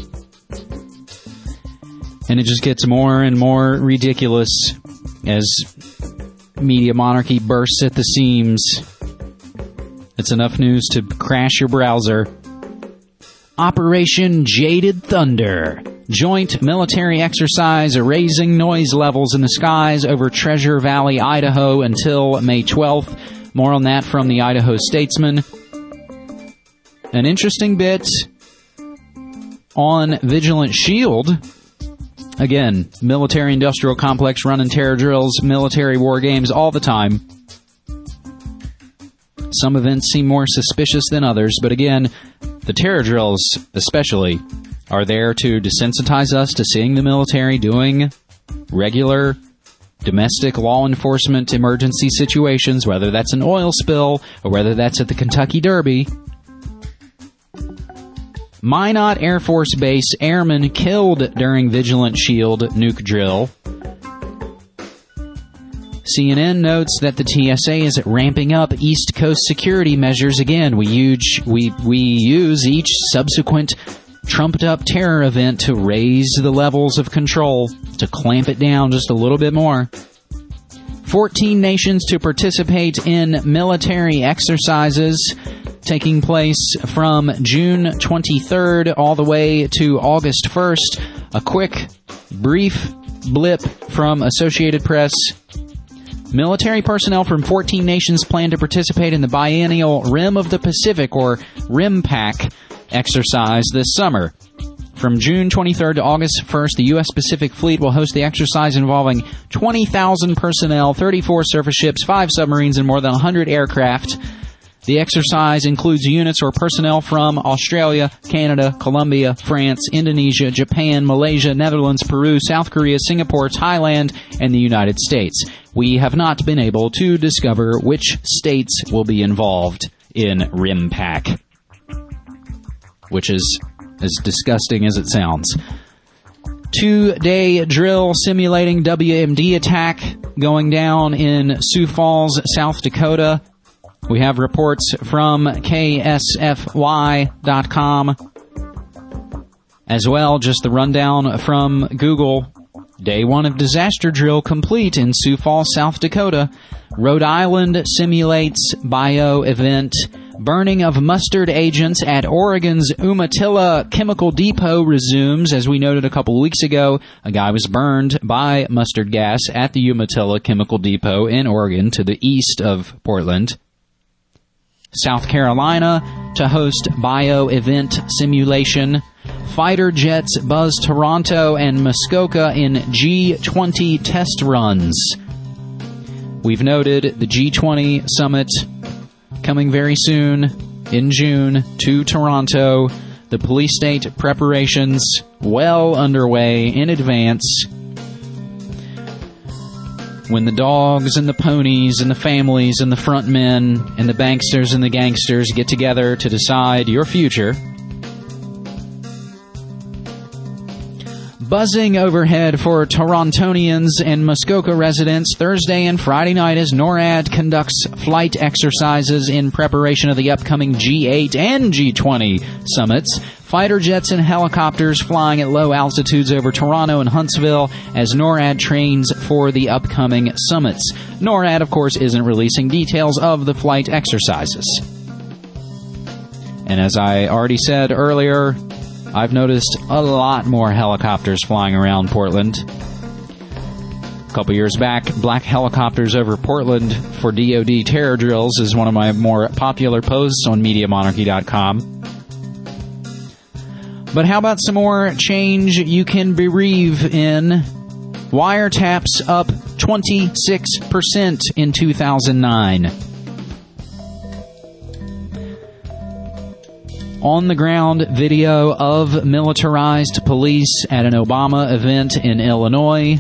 And it just gets more and more ridiculous as media monarchy bursts at the seams. It's enough news to crash your browser. Operation Jaded Thunder. Joint military exercise raising noise levels in the skies over Treasure Valley, Idaho until May 12th. More on that from the Idaho Statesman. An interesting bit on Vigilant Shield. Again, military-industrial complex running terror drills, military war games all the time. Some events seem more suspicious than others, but again, the terror drills especially are there to desensitize us to seeing the military doing regular domestic law enforcement emergency situations, whether that's an oil spill or whether that's at the Kentucky Derby. Minot Air Force Base airmen killed during Vigilant Shield nuke drill. CNN notes that the TSA is ramping up East Coast security measures again. We use each subsequent trumped-up terror event to raise the levels of control, to clamp it down just a little bit more. 14 nations to participate in military exercises taking place from June 23rd all the way to August 1st. A quick, brief blip from Associated Press. Military personnel from 14 nations plan to participate in the biennial Rim of the Pacific, or RIMPAC, exercise this summer. From June 23rd to August 1st, the U.S. Pacific Fleet will host the exercise involving 20,000 personnel, 34 surface ships, 5 submarines, and more than 100 aircraft. The exercise includes units or personnel from Australia, Canada, Colombia, France, Indonesia, Japan, Malaysia, Netherlands, Peru, South Korea, Singapore, Thailand, and the United States. We have not been able to discover which states will be involved in RIMPAC, which is as disgusting as it sounds. 2-day drill simulating WMD attack going down in Sioux Falls, South Dakota. We have reports from KSFY.com. As well, just the rundown from Google. Day 1 of disaster drill complete in Sioux Falls, South Dakota. Rhode Island simulates bio event. Burning of mustard agents at Oregon's Umatilla Chemical Depot resumes. As we noted a couple weeks ago, a guy was burned by mustard gas at the Umatilla Chemical Depot in Oregon to the east of Portland. South Carolina to host bio event simulation. Fighter jets buzz Toronto and Muskoka in G20 test runs. We've noted the G20 summit coming very soon in June to Toronto. The police state preparations well underway in advance. When the dogs and the ponies and the families and the front men and the banksters and the gangsters get together to decide your future. Buzzing overhead for Torontonians and Muskoka residents Thursday and Friday night as NORAD conducts flight exercises in preparation of the upcoming G8 and G20 summits. Fighter jets and helicopters flying at low altitudes over Toronto and Huntsville as NORAD trains for the upcoming summits. NORAD, of course, isn't releasing details of the flight exercises. And as I already said earlier, I've noticed a lot more helicopters flying around Portland. A couple years back, black helicopters over Portland for DoD terror drills is one of my more popular posts on MediaMonarchy.com. But how about some more change you can bereave in? Wiretaps up 26% in 2009. On-the-ground video of militarized police at an Obama event in Illinois.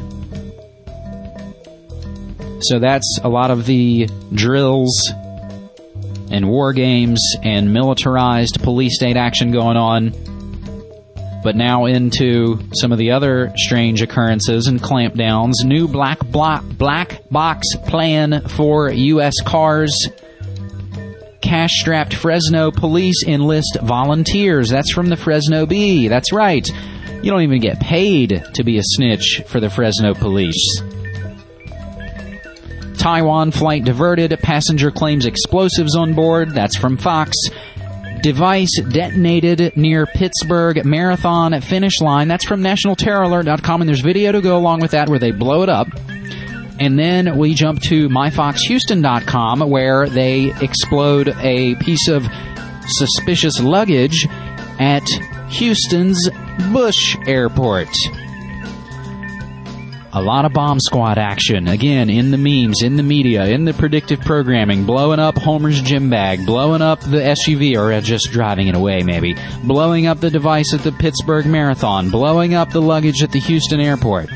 So that's a lot of the drills and war games and militarized police state action going on. But now into some of the other strange occurrences and clampdowns. New black box plan for U.S. cars. Cash-strapped Fresno police enlist volunteers. That's from the Fresno Bee. That's right. You don't even get paid to be a snitch for the Fresno police. Taiwan flight diverted. Passenger claims explosives on board. That's from Fox. Device detonated near Pittsburgh Marathon finish line. That's from NationalTerrorAlert.com, and there's video to go along with that where they blow it up. And then we jump to MyFoxHouston.com, where they explode a piece of suspicious luggage at Houston's Bush Airport. A lot of bomb squad action, again, in the memes, in the media, in the predictive programming, blowing up Homer's gym bag, blowing up the SUV, or just driving it away, maybe, blowing up the device at the Pittsburgh Marathon, blowing up the luggage at the Houston airport.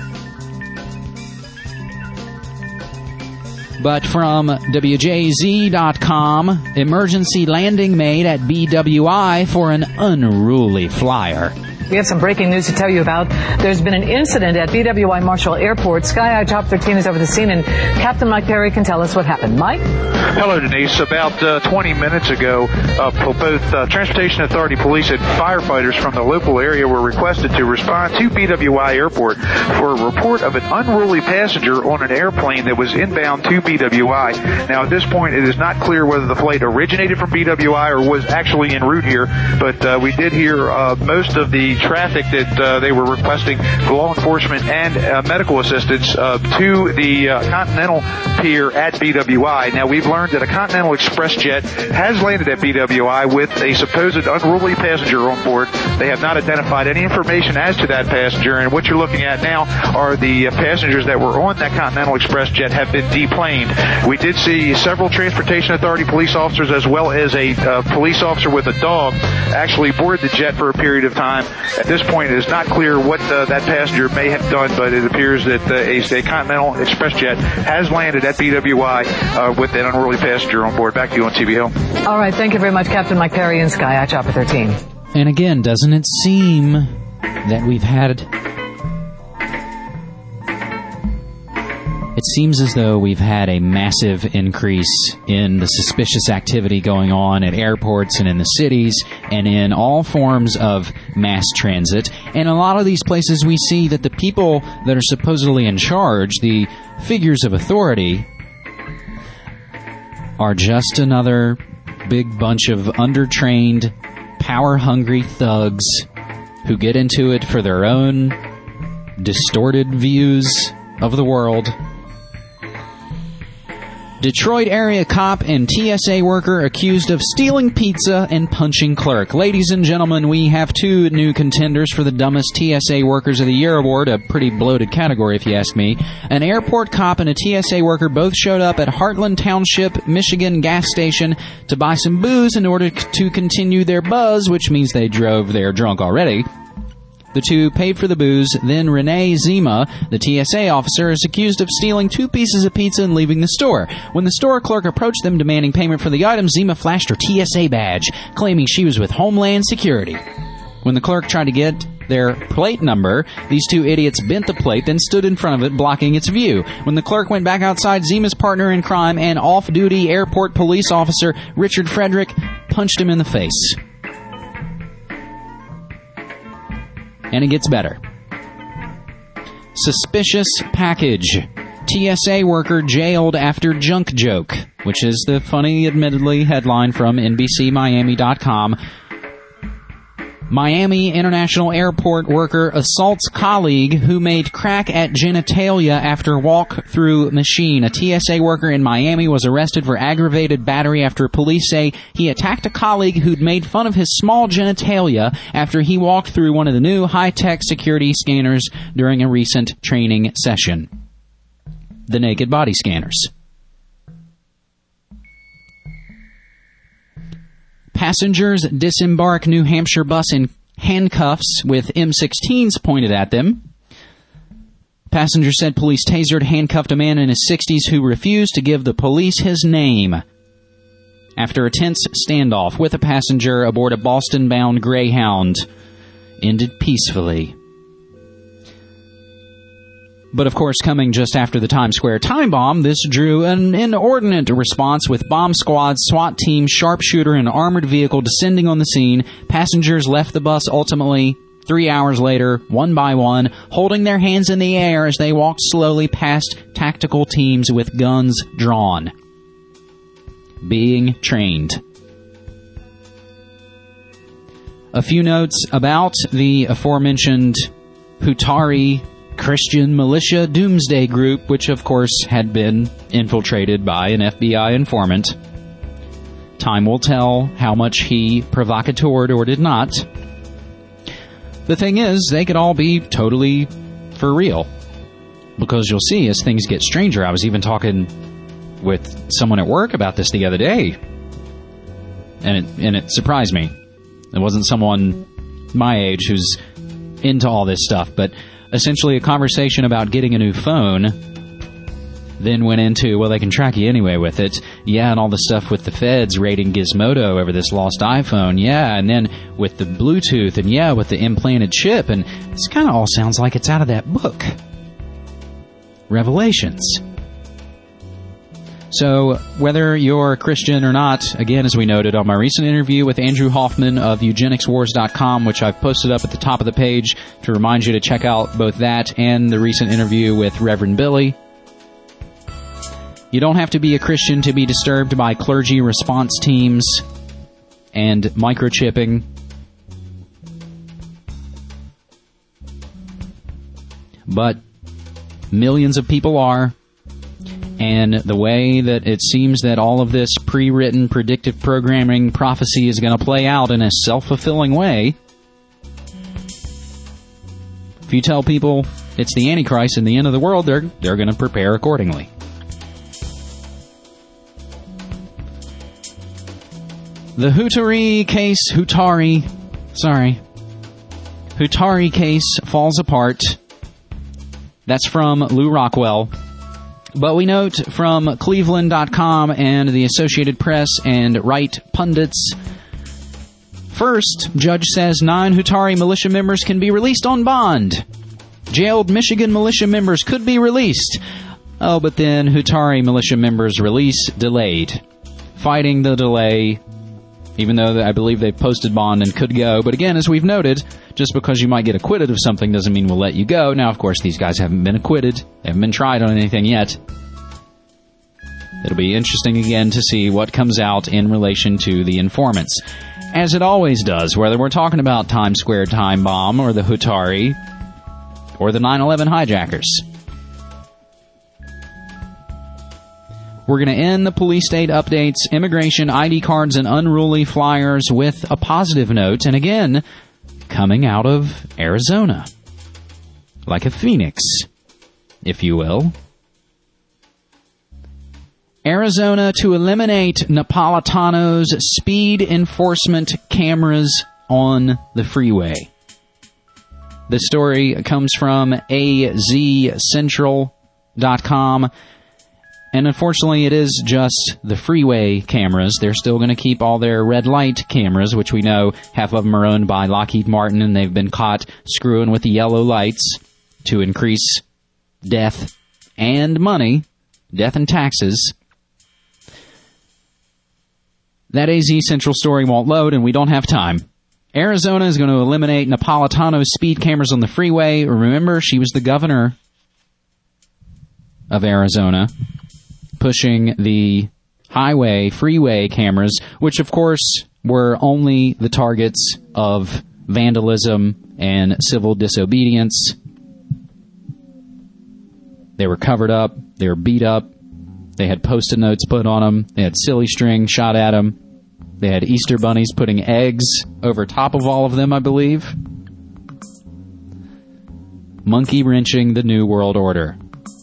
But from WJZ.com, emergency landing made at BWI for an unruly flyer. We have some breaking news to tell you about. There's been an incident at BWI Marshall Airport. Sky Eye Top 13 is over the scene, and Captain Mike Perry can tell us what happened. Mike? Hello, Denise. About 20 minutes ago, both Transportation Authority police and firefighters from the local area were requested to respond to BWI Airport for a report of an unruly passenger on an airplane that was inbound to BWI. Now, at this point, it is not clear whether the flight originated from BWI or was actually en route here, but we did hear most of the traffic that they were requesting for law enforcement and medical assistance to the Continental Pier at BWI. Now, we've learned that a Continental Express jet has landed at BWI with a supposed unruly passenger on board. They have not identified any information as to that passenger, and what you're looking at now are the passengers that were on that Continental Express jet have been deplaned. We did see several Transportation Authority police officers as well as a police officer with a dog actually board the jet for a period of time. At this point, it is not clear what that passenger may have done, but it appears that a Continental Express jet has landed at BWI with an unruly passenger on board. Back to you on TV Hill. All right, thank you very much, Captain Mike Perry and Sky Eye Chopper 13. And again, doesn't it seem that we've had... It seems as though we've had a massive increase in the suspicious activity going on at airports and in the cities and in all forms of mass transit. And a lot of these places we see that the people that are supposedly in charge, the figures of authority, are just another big bunch of undertrained, power-hungry thugs who get into it for their own distorted views of the world. Detroit area cop and TSA worker accused of stealing pizza and punching clerk. Ladies and gentlemen, we have two new contenders for the Dumbest TSA Workers of the Year award, a pretty bloated category if you ask me. An airport cop and a TSA worker both showed up at Heartland Township, Michigan gas station to buy some booze in order to continue their buzz, which means they drove there drunk already. The two paid for the booze. Then Renee Zima, the TSA officer, is accused of stealing 2 pieces of pizza and leaving the store. When the store clerk approached them demanding payment for the item, Zima flashed her TSA badge, claiming she was with Homeland Security. When the clerk tried to get their plate number, these two idiots bent the plate, then stood in front of it, blocking its view. When the clerk went back outside, Zima's partner in crime and off-duty airport police officer Richard Frederick punched him in the face. And it gets better. Suspicious package. TSA worker jailed after junk joke, which is the funny, admittedly, headline from NBCMiami.com. Miami International Airport worker assaults colleague who made crack at genitalia after walk-through machine. A TSA worker in Miami was arrested for aggravated battery after police say he attacked a colleague who'd made fun of his small genitalia after he walked through one of the new high-tech security scanners during a recent training session. The naked body scanners. Passengers disembark New Hampshire bus in handcuffs with M16s pointed at them. Passengers said police tasered, handcuffed a man in his 60s who refused to give the police his name after a tense standoff with a passenger aboard a Boston-bound Greyhound ended peacefully. But of course, coming just after the Times Square time bomb, this drew an inordinate response with bomb squads, SWAT team, sharpshooter, and armored vehicle descending on the scene. Passengers left the bus ultimately 3 hours later, one by one, holding their hands in the air as they walked slowly past tactical teams with guns drawn, being trained. A few notes about the aforementioned Hutari Christian militia doomsday group, which of course had been infiltrated by an FBI informant. Time will tell how much he provocateured or did not. The thing is, they could all be totally for real, because you'll see as things get stranger. I was even talking with someone at work about this the other day, and it surprised me. It wasn't someone my age who's into all this stuff, but essentially a conversation about getting a new phone then went into, well, they can track you anyway with it. Yeah, and all the stuff with the feds raiding Gizmodo over this lost iPhone. Yeah, and then with the Bluetooth, and yeah, with the implanted chip. And this kind of all sounds like it's out of that book, Revelations. So, whether you're Christian or not, again, as we noted on my recent interview with Andrew Hoffman of eugenicswars.com, which I've posted up at the top of the page to remind you to check out both that and the recent interview with Reverend Billy. You don't have to be a Christian to be disturbed by clergy response teams and microchipping. But millions of people are. And the way that it seems that all of this pre-written predictive programming prophecy is going to play out in a self-fulfilling way, if you tell people it's the Antichrist and the end of the world, they're going to prepare accordingly. The Hutari case falls apart. That's from Lou Rockwell. But we note from Cleveland.com and the Associated Press and Right Pundits. First, judge says 9 Hutari militia members can be released on bond. Jailed Michigan militia members could be released. Oh, but then Hutari militia members' release delayed. Fighting the delay, even though I believe they've posted bond and could go. But again, as we've noted, just because you might get acquitted of something doesn't mean we'll let you go. Now, of course, these guys haven't been acquitted. They haven't been tried on anything yet. It'll be interesting again to see what comes out in relation to the informants. As it always does, whether we're talking about Times Square time bomb or the Hutari or the 9/11 hijackers. We're going to end the police state updates, immigration, ID cards, and unruly flyers with a positive note. And again, coming out of Arizona. Like a phoenix, if you will. Arizona to eliminate Napolitano's speed enforcement cameras on the freeway. The story comes from azcentral.com. And unfortunately, it is just the freeway cameras. They're still going to keep all their red light cameras, which we know half of them are owned by Lockheed Martin, and they've been caught screwing with the yellow lights to increase death and money, death and taxes. That AZ Central story won't load, and we don't have time. Arizona is going to eliminate Napolitano's speed cameras on the freeway. Remember, she was the governor of Arizona, pushing the freeway cameras, which of course were only the targets of vandalism and civil disobedience. They were covered up. They were beat up. They had Post-it notes put on them. They had silly string shot at them. They had Easter bunnies putting eggs over top of all of them, I believe. Monkey wrenching the New World Order.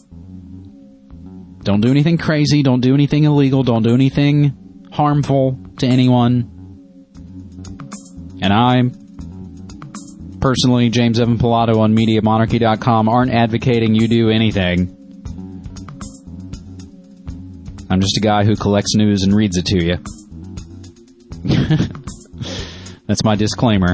Don't do anything crazy. Don't do anything illegal. Don't do anything harmful to anyone. And I, personally, James Evan Pilato on MediaMonarchy.com, aren't advocating you do anything. I'm just a guy who collects news and reads it to you. That's my disclaimer.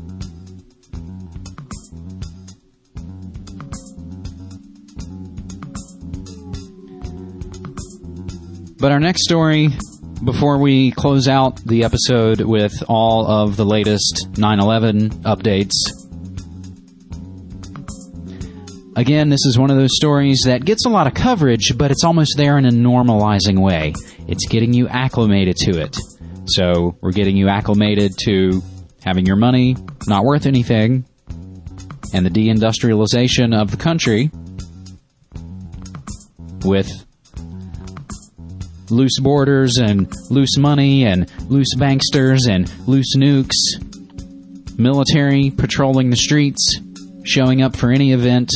But our next story, before we close out the episode with all of the latest 9/11 updates, again, this is one of those stories that gets a lot of coverage, but it's almost there in a normalizing way. It's getting you acclimated to it. So we're getting you acclimated to having your money not worth anything and the deindustrialization of the country with loose borders and loose money and loose banksters and loose nukes, military patrolling the streets, showing up for any event.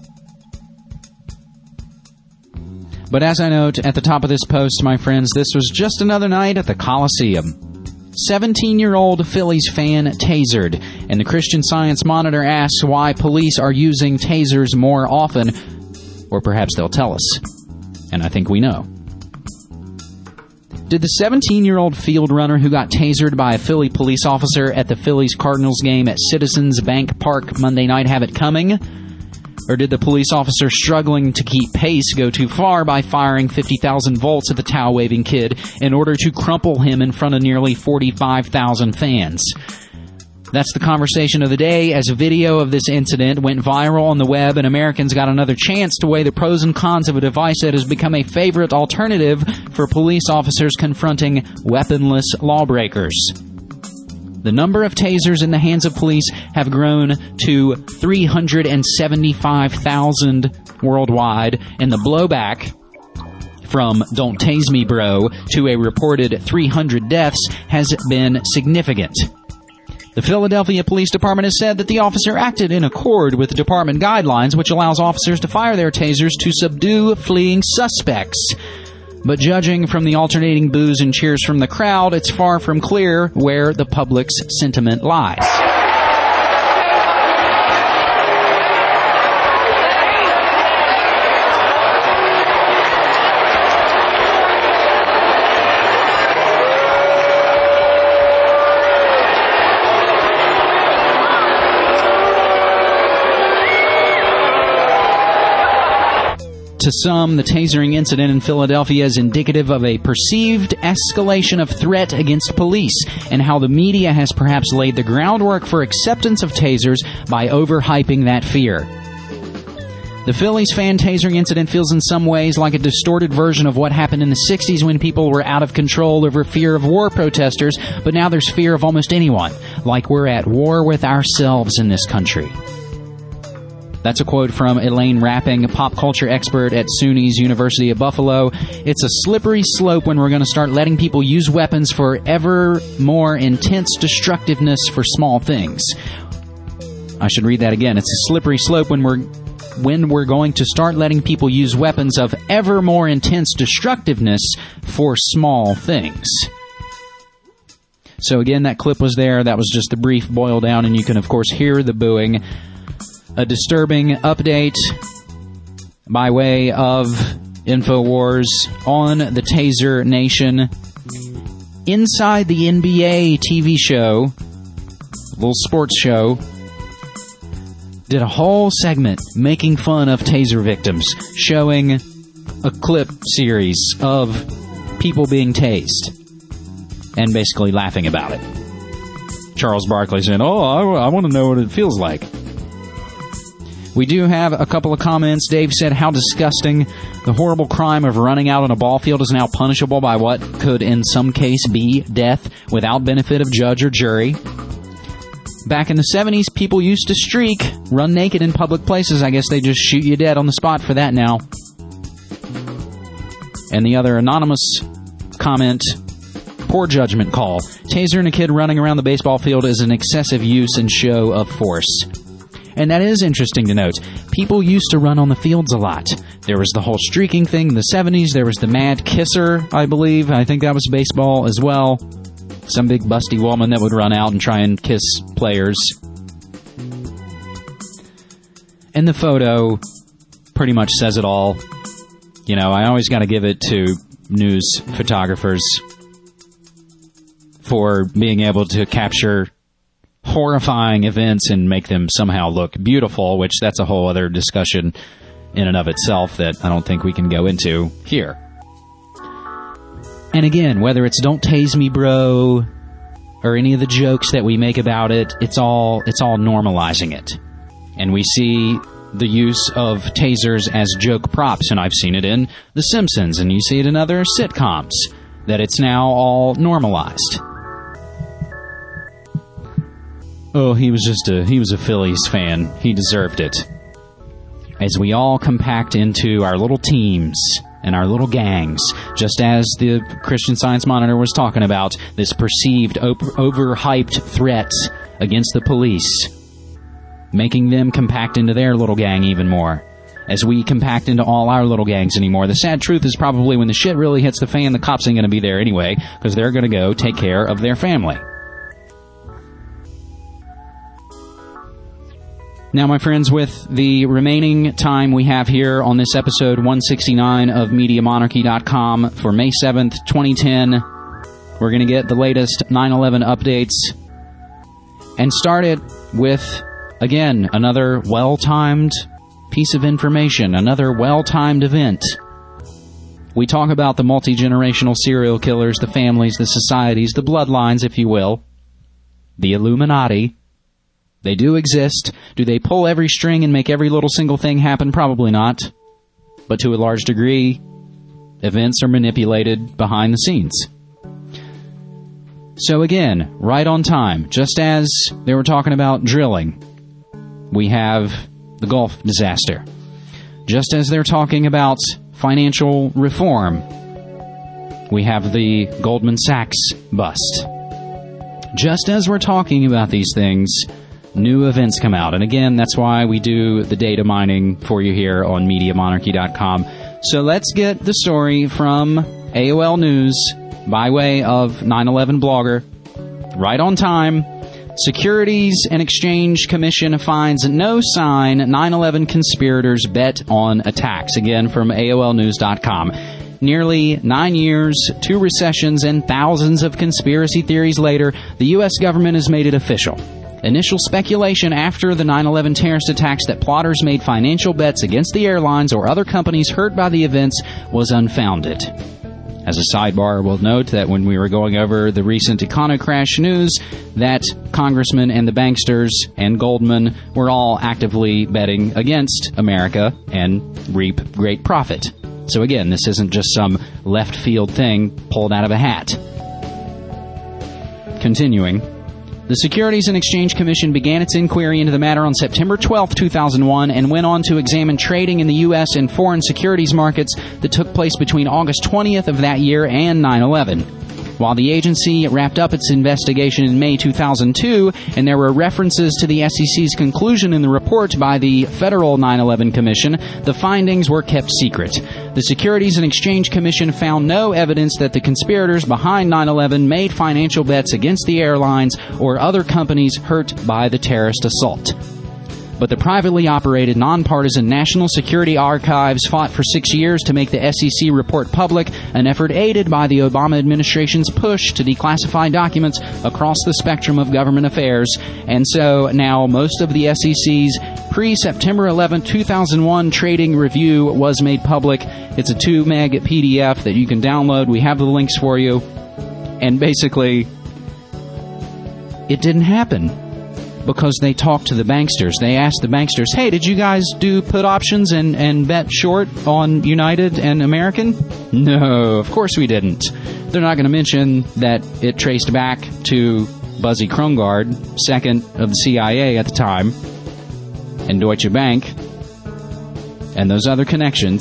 But as I note at the top of this post, my friends, this was just another night at the Coliseum. 17-year-old Phillies fan tasered, and the Christian Science Monitor asks why police are using tasers more often, or perhaps they'll tell us. And I think we know. Did the 17-year-old field runner who got tasered by a Philly police officer at the Phillies-Cardinals game at Citizens Bank Park Monday night have it coming? Or did the police officer struggling to keep pace go too far by firing 50,000 volts at the towel-waving kid in order to crumple him in front of nearly 45,000 fans? That's the conversation of the day as a video of this incident went viral on the web and Americans got another chance to weigh the pros and cons of a device that has become a favorite alternative for police officers confronting weaponless lawbreakers. The number of tasers in the hands of police have grown to 375,000 worldwide, and the blowback from "Don't tase me, bro" to a reported 300 deaths has been significant. The Philadelphia Police Department has said that the officer acted in accord with the department guidelines, which allows officers to fire their tasers to subdue fleeing suspects. But judging from the alternating boos and cheers from the crowd, it's far from clear where the public's sentiment lies. To some, the tasering incident in Philadelphia is indicative of a perceived escalation of threat against police and how the media has perhaps laid the groundwork for acceptance of tasers by overhyping that fear. The Phillies fan tasering incident feels in some ways like a distorted version of what happened in the 60s when people were out of control over fear of war protesters, but now there's fear of almost anyone, like we're at war with ourselves in this country. That's a quote from Elaine Rapping, pop culture expert at SUNY's University of Buffalo. It's a slippery slope when we're going to start letting people use weapons for ever more intense destructiveness for small things. I should read that again. It's a slippery slope when we're going to start letting people use weapons of ever more intense destructiveness for small things. So again, that clip was there. That was just a brief boil down, and you can, of course, hear the booing. A disturbing update by way of InfoWars on the Taser Nation. Inside the NBA TV show, a little sports show, did a whole segment making fun of taser victims, showing a clip series of people being tased and basically laughing about it. Charles Barkley saying, I want to know what it feels like. We do have a couple of comments. Dave said, how disgusting. The horrible crime of running out on a ball field is now punishable by what could in some case be death without benefit of judge or jury. Back in the 70s, people used to streak, run naked in public places. I guess they just shoot you dead on the spot for that now. And the other anonymous comment, poor judgment call. Tasering a kid running around the baseball field is an excessive use and show of force. And that is interesting to note. People used to run on the fields a lot. There was the whole streaking thing in the 70s. There was the mad kisser, I believe. I think that was baseball as well. Some big busty woman that would run out and try and kiss players. And the photo pretty much says it all. You know, I always got to give it to news photographers for being able to capture horrifying events and make them somehow look beautiful, which that's a whole other discussion in and of itself that I don't think we can go into here. And again, whether it's "don't tase me, bro," or any of the jokes that we make about it, it's all normalizing it. And we see the use of tasers as joke props, and I've seen it in The Simpsons, and you see it in other sitcoms, that it's now all normalized. Oh, he was a Phillies fan. He deserved it. As we all compact into our little teams and our little gangs, just as the Christian Science Monitor was talking about, this perceived overhyped threat against the police, making them compact into their little gang even more. As we compact into all our little gangs anymore, the sad truth is probably when the shit really hits the fan, the cops ain't going to be there anyway, because they're going to go take care of their family. Now, my friends, with the remaining time we have here on this episode 169 of MediaMonarchy.com for May 7th, 2010, we're going to get the latest 9/11 updates and start it with, again, another well-timed piece of information, another well-timed event. We talk about the multi-generational serial killers, the families, the societies, the bloodlines, if you will, the Illuminati. They do exist. Do they pull every string and make every little single thing happen? Probably not. But to a large degree, events are manipulated behind the scenes. So again, right on time, just as they were talking about drilling, we have the Gulf disaster. Just as they're talking about financial reform, we have the Goldman Sachs bust. Just as we're talking about these things, new events come out. And again, that's why we do the data mining for you here on MediaMonarchy.com. So let's get the story from AOL News by way of 9/11 blogger. Right on time. Securities and Exchange Commission finds no sign 9/11 conspirators bet on attacks. Again, from AOLnews.com. Nearly 9 years, 2 recessions, and thousands of conspiracy theories later, the U.S. government has made it official. Initial speculation after the 9/11 terrorist attacks that plotters made financial bets against the airlines or other companies hurt by the events was unfounded. As a sidebar, we'll note that when we were going over the recent Econocrash news, that Congressman and the banksters and Goldman were all actively betting against America and reap great profit. So again, this isn't just some left field thing pulled out of a hat. Continuing. The Securities and Exchange Commission began its inquiry into the matter on September 12, 2001, and went on to examine trading in the U.S. and foreign securities markets that took place between August 20th of that year and 9/11. While the agency wrapped up its investigation in May 2002, and there were references to the SEC's conclusion in the report by the Federal 9/11 Commission, the findings were kept secret. The Securities and Exchange Commission found no evidence that the conspirators behind 9/11 made financial bets against the airlines or other companies hurt by the terrorist assault. But the privately operated, nonpartisan National Security Archives fought for 6 years to make the SEC report public, an effort aided by the Obama administration's push to declassify documents across the spectrum of government affairs. And so now most of the SEC's pre-September 11, 2001 trading review was made public. It's a 2 meg PDF that you can download. We have the links for you. And basically, it didn't happen. Because they talked to the banksters. They asked the banksters, hey, did you guys do put options and bet short on United and American? No, of course we didn't. They're not going to mention that it traced back to Buzzy Krongard, second of the CIA at the time, and Deutsche Bank, and those other connections.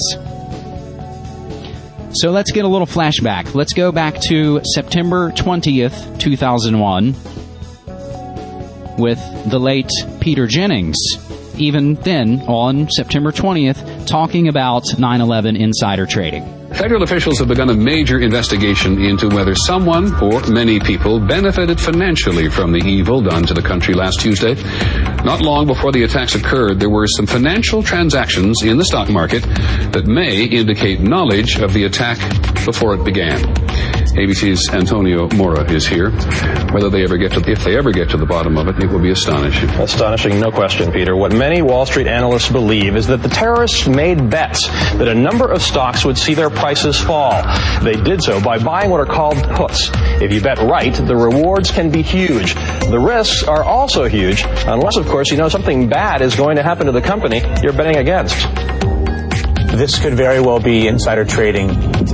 So let's get a little flashback. Let's go back to September 20th, 2001, with the late Peter Jennings, even then on September 20th, talking about 9/11 insider trading. Federal officials have begun a major investigation into whether someone or many people benefited financially from the evil done to the country last Tuesday. Not long before the attacks occurred, there were some financial transactions in the stock market that may indicate knowledge of the attack before it began. ABC's Antonio Mora is here. Whether they ever get to, if they ever get to the bottom of it, it will be astonishing. Astonishing, no question, Peter. What many Wall Street analysts believe is that the terrorists made bets that a number of stocks would see their prices fall. They did so by buying what are called puts. If you bet right, the rewards can be huge. The risks are also huge, unless, of course, you know something bad is going to happen to the company you're betting against. This could very well be insider trading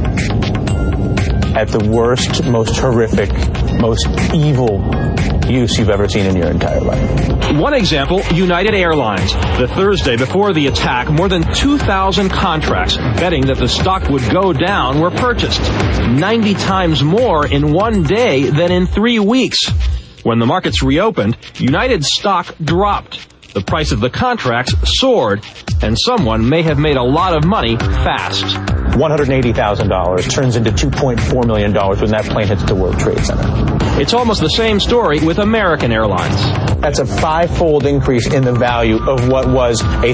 at the worst, most horrific, most evil use you've ever seen in your entire life. One example, United Airlines. The Thursday before the attack, more than 2,000 contracts betting that the stock would go down were purchased. 90 times more in one day than in 3 weeks. When the markets reopened, United stock dropped. The price of the contracts soared, and someone may have made a lot of money fast. $180,000 turns into $2.4 million when that plane hits the World Trade Center. It's almost the same story with American Airlines. That's a 5-fold increase in the value of what was a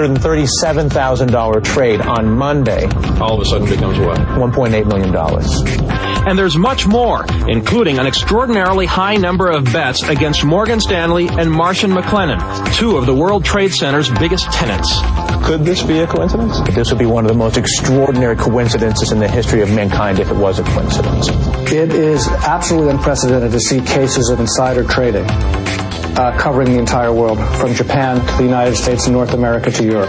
$337,000 trade on Monday. All of a sudden becomes what? $1.8 million. And there's much more, including an extraordinarily high number of bets against Morgan Stanley and Marsh & McLennan, two of the World Trade Center's biggest tenants. Could this be a coincidence? This would be one of the most extraordinary coincidences in the history of mankind if it was a coincidence. It is absolutely unprecedented to see cases of insider trading covering the entire world, from Japan to the United States and North America to Europe.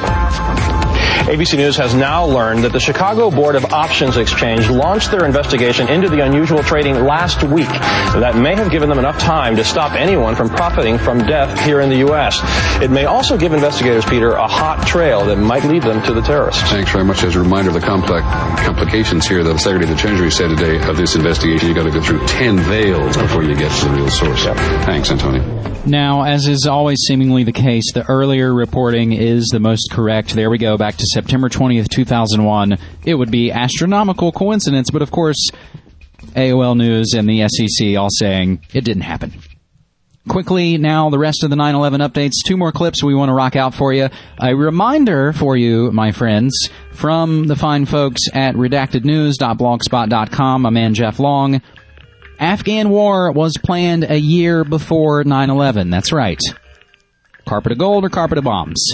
ABC News has now learned that the Chicago Board of Options Exchange launched their investigation into the unusual trading last week. That may have given them enough time to stop anyone from profiting from death here in the U.S. It may also give investigators, Peter, a hot trail that might lead them to the terrorists. Thanks very much. As a reminder of the complications here, the Secretary of the Treasury said today of this investigation, you've got to go through 10 veils before you get to the real source. Yep. Thanks, Antonio. Now, as is always seemingly the case, the earlier reporting is the most correct. There we go, back to September 20th, 2001. It would be astronomical coincidence, but of course, AOL News and the SEC all saying it didn't happen. Quickly, now, the rest of the 9/11 updates. 2 more clips we want to rock out for you. A reminder for you, my friends, from the fine folks at redactednews.blogspot.com, my man Jeff Long. Afghan war was planned a year before 9/11. That's right. Carpet of gold or carpet of bombs?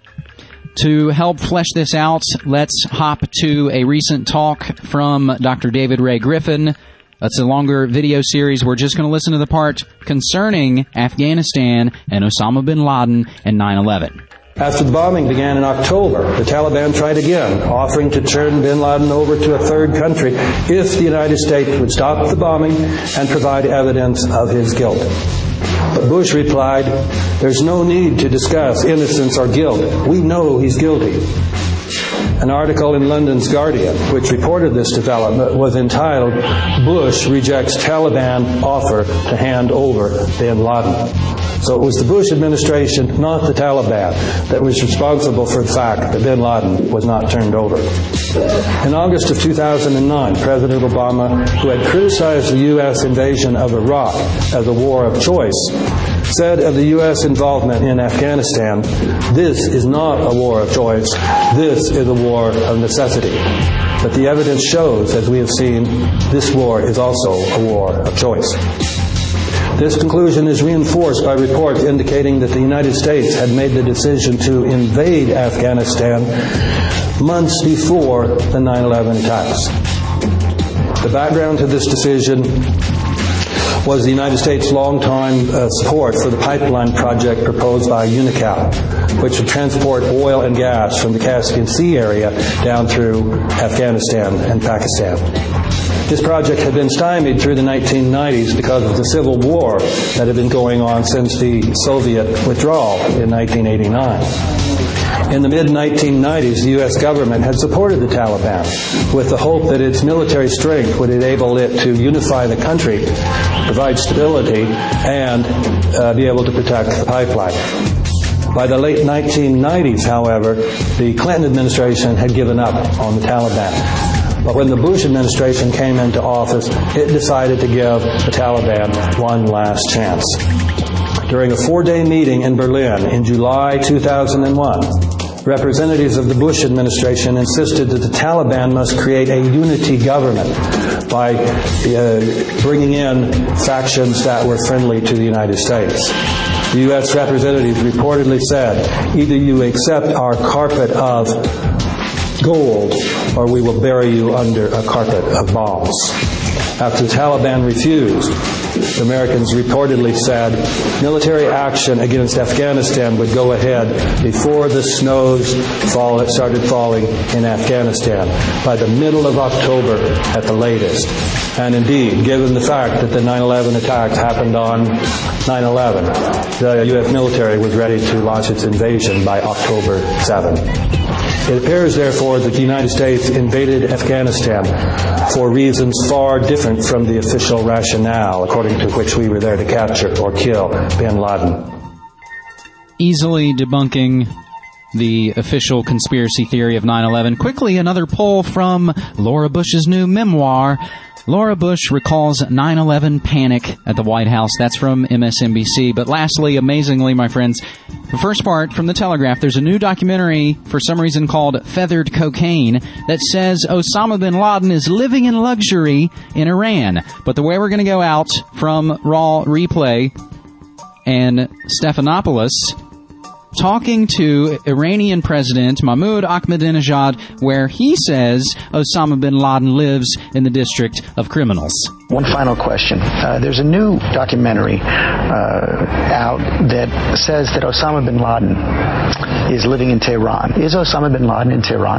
To help flesh this out, let's hop to a recent talk from Dr. David Ray Griffin. That's a longer video series. We're just going to listen to the part concerning Afghanistan and Osama bin Laden and 9/11. After the bombing began in October, the Taliban tried again, offering to turn bin Laden over to a third country if the United States would stop the bombing and provide evidence of his guilt. But Bush replied, "There's no need to discuss innocence or guilt. We know he's guilty." An article in London's Guardian, which reported this development, was entitled, "Bush Rejects Taliban Offer to Hand Over bin Laden." So it was the Bush administration, not the Taliban, that was responsible for the fact that bin Laden was not turned over. In August of 2009, President Obama, who had criticized the U.S. invasion of Iraq as a war of choice, said of the U.S. involvement in Afghanistan, "This is not a war of choice. This is a war of necessity." But the evidence shows, as we have seen, this war is also a war of choice. This conclusion is reinforced by reports indicating that the United States had made the decision to invade Afghanistan months before the 9/11 attacks. The background to this decision was the United States' long-time support for the pipeline project proposed by UNICAP, which would transport oil and gas from the Caspian Sea area down through Afghanistan and Pakistan. This project had been stymied through the 1990s because of the civil war that had been going on since the Soviet withdrawal in 1989. In the mid-1990s, the U.S. government had supported the Taliban with the hope that its military strength would enable it to unify the country, provide stability, and be able to protect the pipeline. By the late 1990s, however, the Clinton administration had given up on the Taliban. But when the Bush administration came into office, it decided to give the Taliban one last chance. During a 4-day meeting in Berlin in July 2001, representatives of the Bush administration insisted that the Taliban must create a unity government by bringing in factions that were friendly to the United States. The U.S. representatives reportedly said, either you accept our carpet of gold or we will bury you under a carpet of bombs. After the Taliban refused, the Americans reportedly said military action against Afghanistan would go ahead before the snows started falling in Afghanistan, by the middle of October at the latest. And indeed, given the fact that the 9/11 attacks happened on 9/11, the U.S. military was ready to launch its invasion by October 7. It appears, therefore, that the United States invaded Afghanistan for reasons far different from the official rationale, according to which we were there to capture or kill bin Laden. Easily debunking the official conspiracy theory of 9/11. Quickly, another poll from Laura Bush's new memoir. Laura Bush recalls 9/11 panic at the White House. That's from MSNBC. But lastly, amazingly, my friends, the first part from The Telegraph, there's a new documentary, for some reason called Feathered Cocaine, that says Osama bin Laden is living in luxury in Iran. But the way we're going to go out from Raw Replay and Stephanopoulos, talking to Iranian President Mahmoud Ahmadinejad, where he says Osama bin Laden lives in the District of Criminals. One final question. There's a new documentary out that says that Osama bin Laden is living in Tehran. Is Osama bin Laden in Tehran?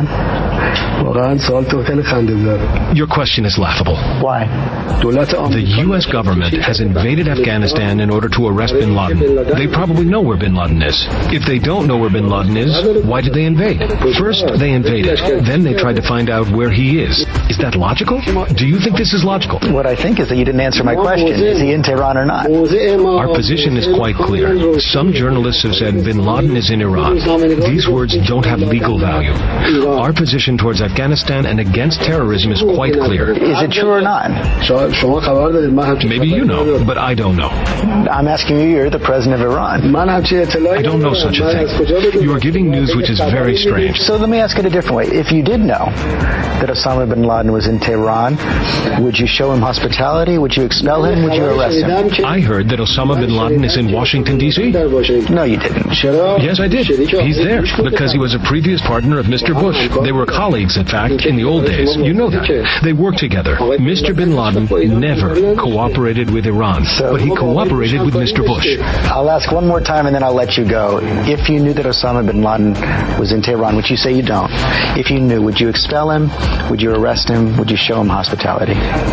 Your question is laughable. Why? The U.S. government has invaded Afghanistan in order to arrest bin Laden. They probably know where bin Laden is. If they don't know where bin Laden is, why did they invade? First, they invaded. Then they tried to find out where he is. Is that logical? Do you think this is logical? What I think is that you didn't answer my question. Is he in Tehran or not? Our position is quite clear. Some journalists have said bin Laden is in Iran. These words don't have legal value. Our position towards Afghanistan and against terrorism is quite clear. Is it true or not? Maybe you know, but I don't know. I'm asking you, you're the president of Iran. I don't know such a thing. You are giving news which is very strange. So let me ask it a different way. If you did know that Osama bin Laden was in Tehran, would you show him hospitality? Would you expel him? Would you arrest him? I heard that Osama bin Laden is in Washington, D.C. No, you didn't. Yes, I did. He's there because he was a previous partner of Mr. Bush. They were colleagues, in fact, in the old days. You know that. They worked together. Mr. bin Laden never cooperated with Iran, but he cooperated with Mr. Bush. I'll ask one more time and then I'll let you go. If you knew that Osama bin Laden was in Tehran, which you say you don't, if you knew, would you expel him? Would you arrest him? Would you show him hospitality?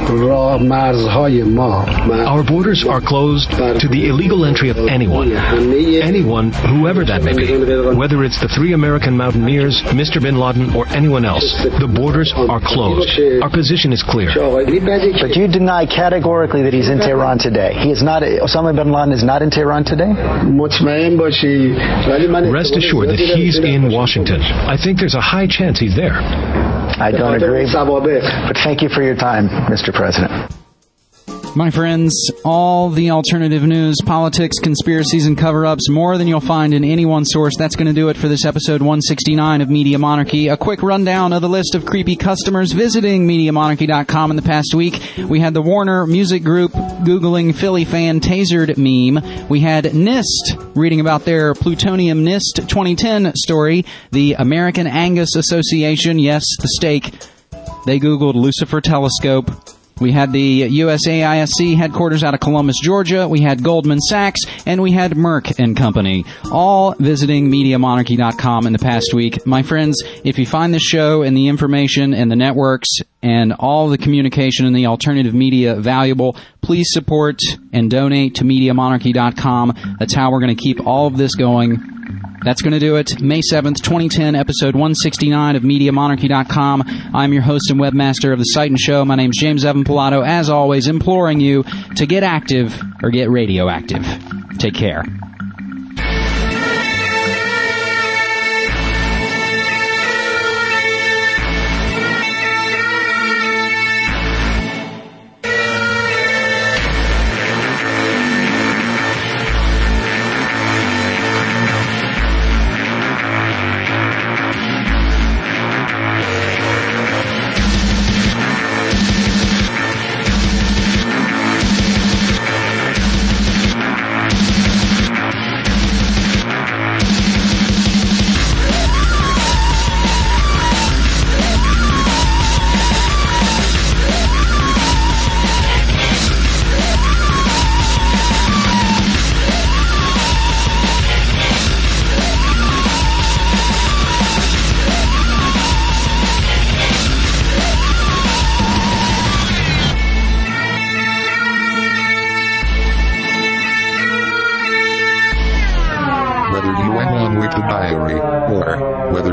Our borders are closed to the illegal entry of anyone. Anyone, whoever that may be. Whether it's the 3 American mountaineers, Mr. bin Laden, or anyone else. The borders are closed. Our position is clear. But you deny categorically that he's in Tehran today. He is not. Osama bin Laden is not in Tehran today? Rest assured that he's in Washington. I think there's a high chance he's there. I don't agree. But thank you for your time, Mr. President. My friends, all the alternative news, politics, conspiracies, and cover-ups, more than you'll find in any one source. That's going to do it for this episode 169 of Media Monarchy. A quick rundown of the list of creepy customers visiting MediaMonarchy.com in the past week. We had the Warner Music Group Googling Philly fan tasered meme. We had NIST reading about their Plutonium NIST 2010 story. The American Angus Association, yes, the steak, they Googled Lucifer Telescope. We had the USAISC headquarters out of Columbus, Georgia. We had Goldman Sachs, and we had Merck and Company, all visiting MediaMonarchy.com in the past week. My friends, if you find this show and the information and the networks and all the communication in the alternative media valuable, please support and donate to MediaMonarchy.com. That's how we're going to keep all of this going. That's going to do it. May 7th, 2010, episode 169 of MediaMonarchy.com. I'm your host and webmaster of the site and show. My name's James Evan Pilato, as always, imploring you to get active or get radioactive. Take care.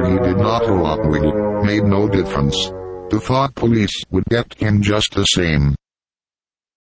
The thought police would get him just the same.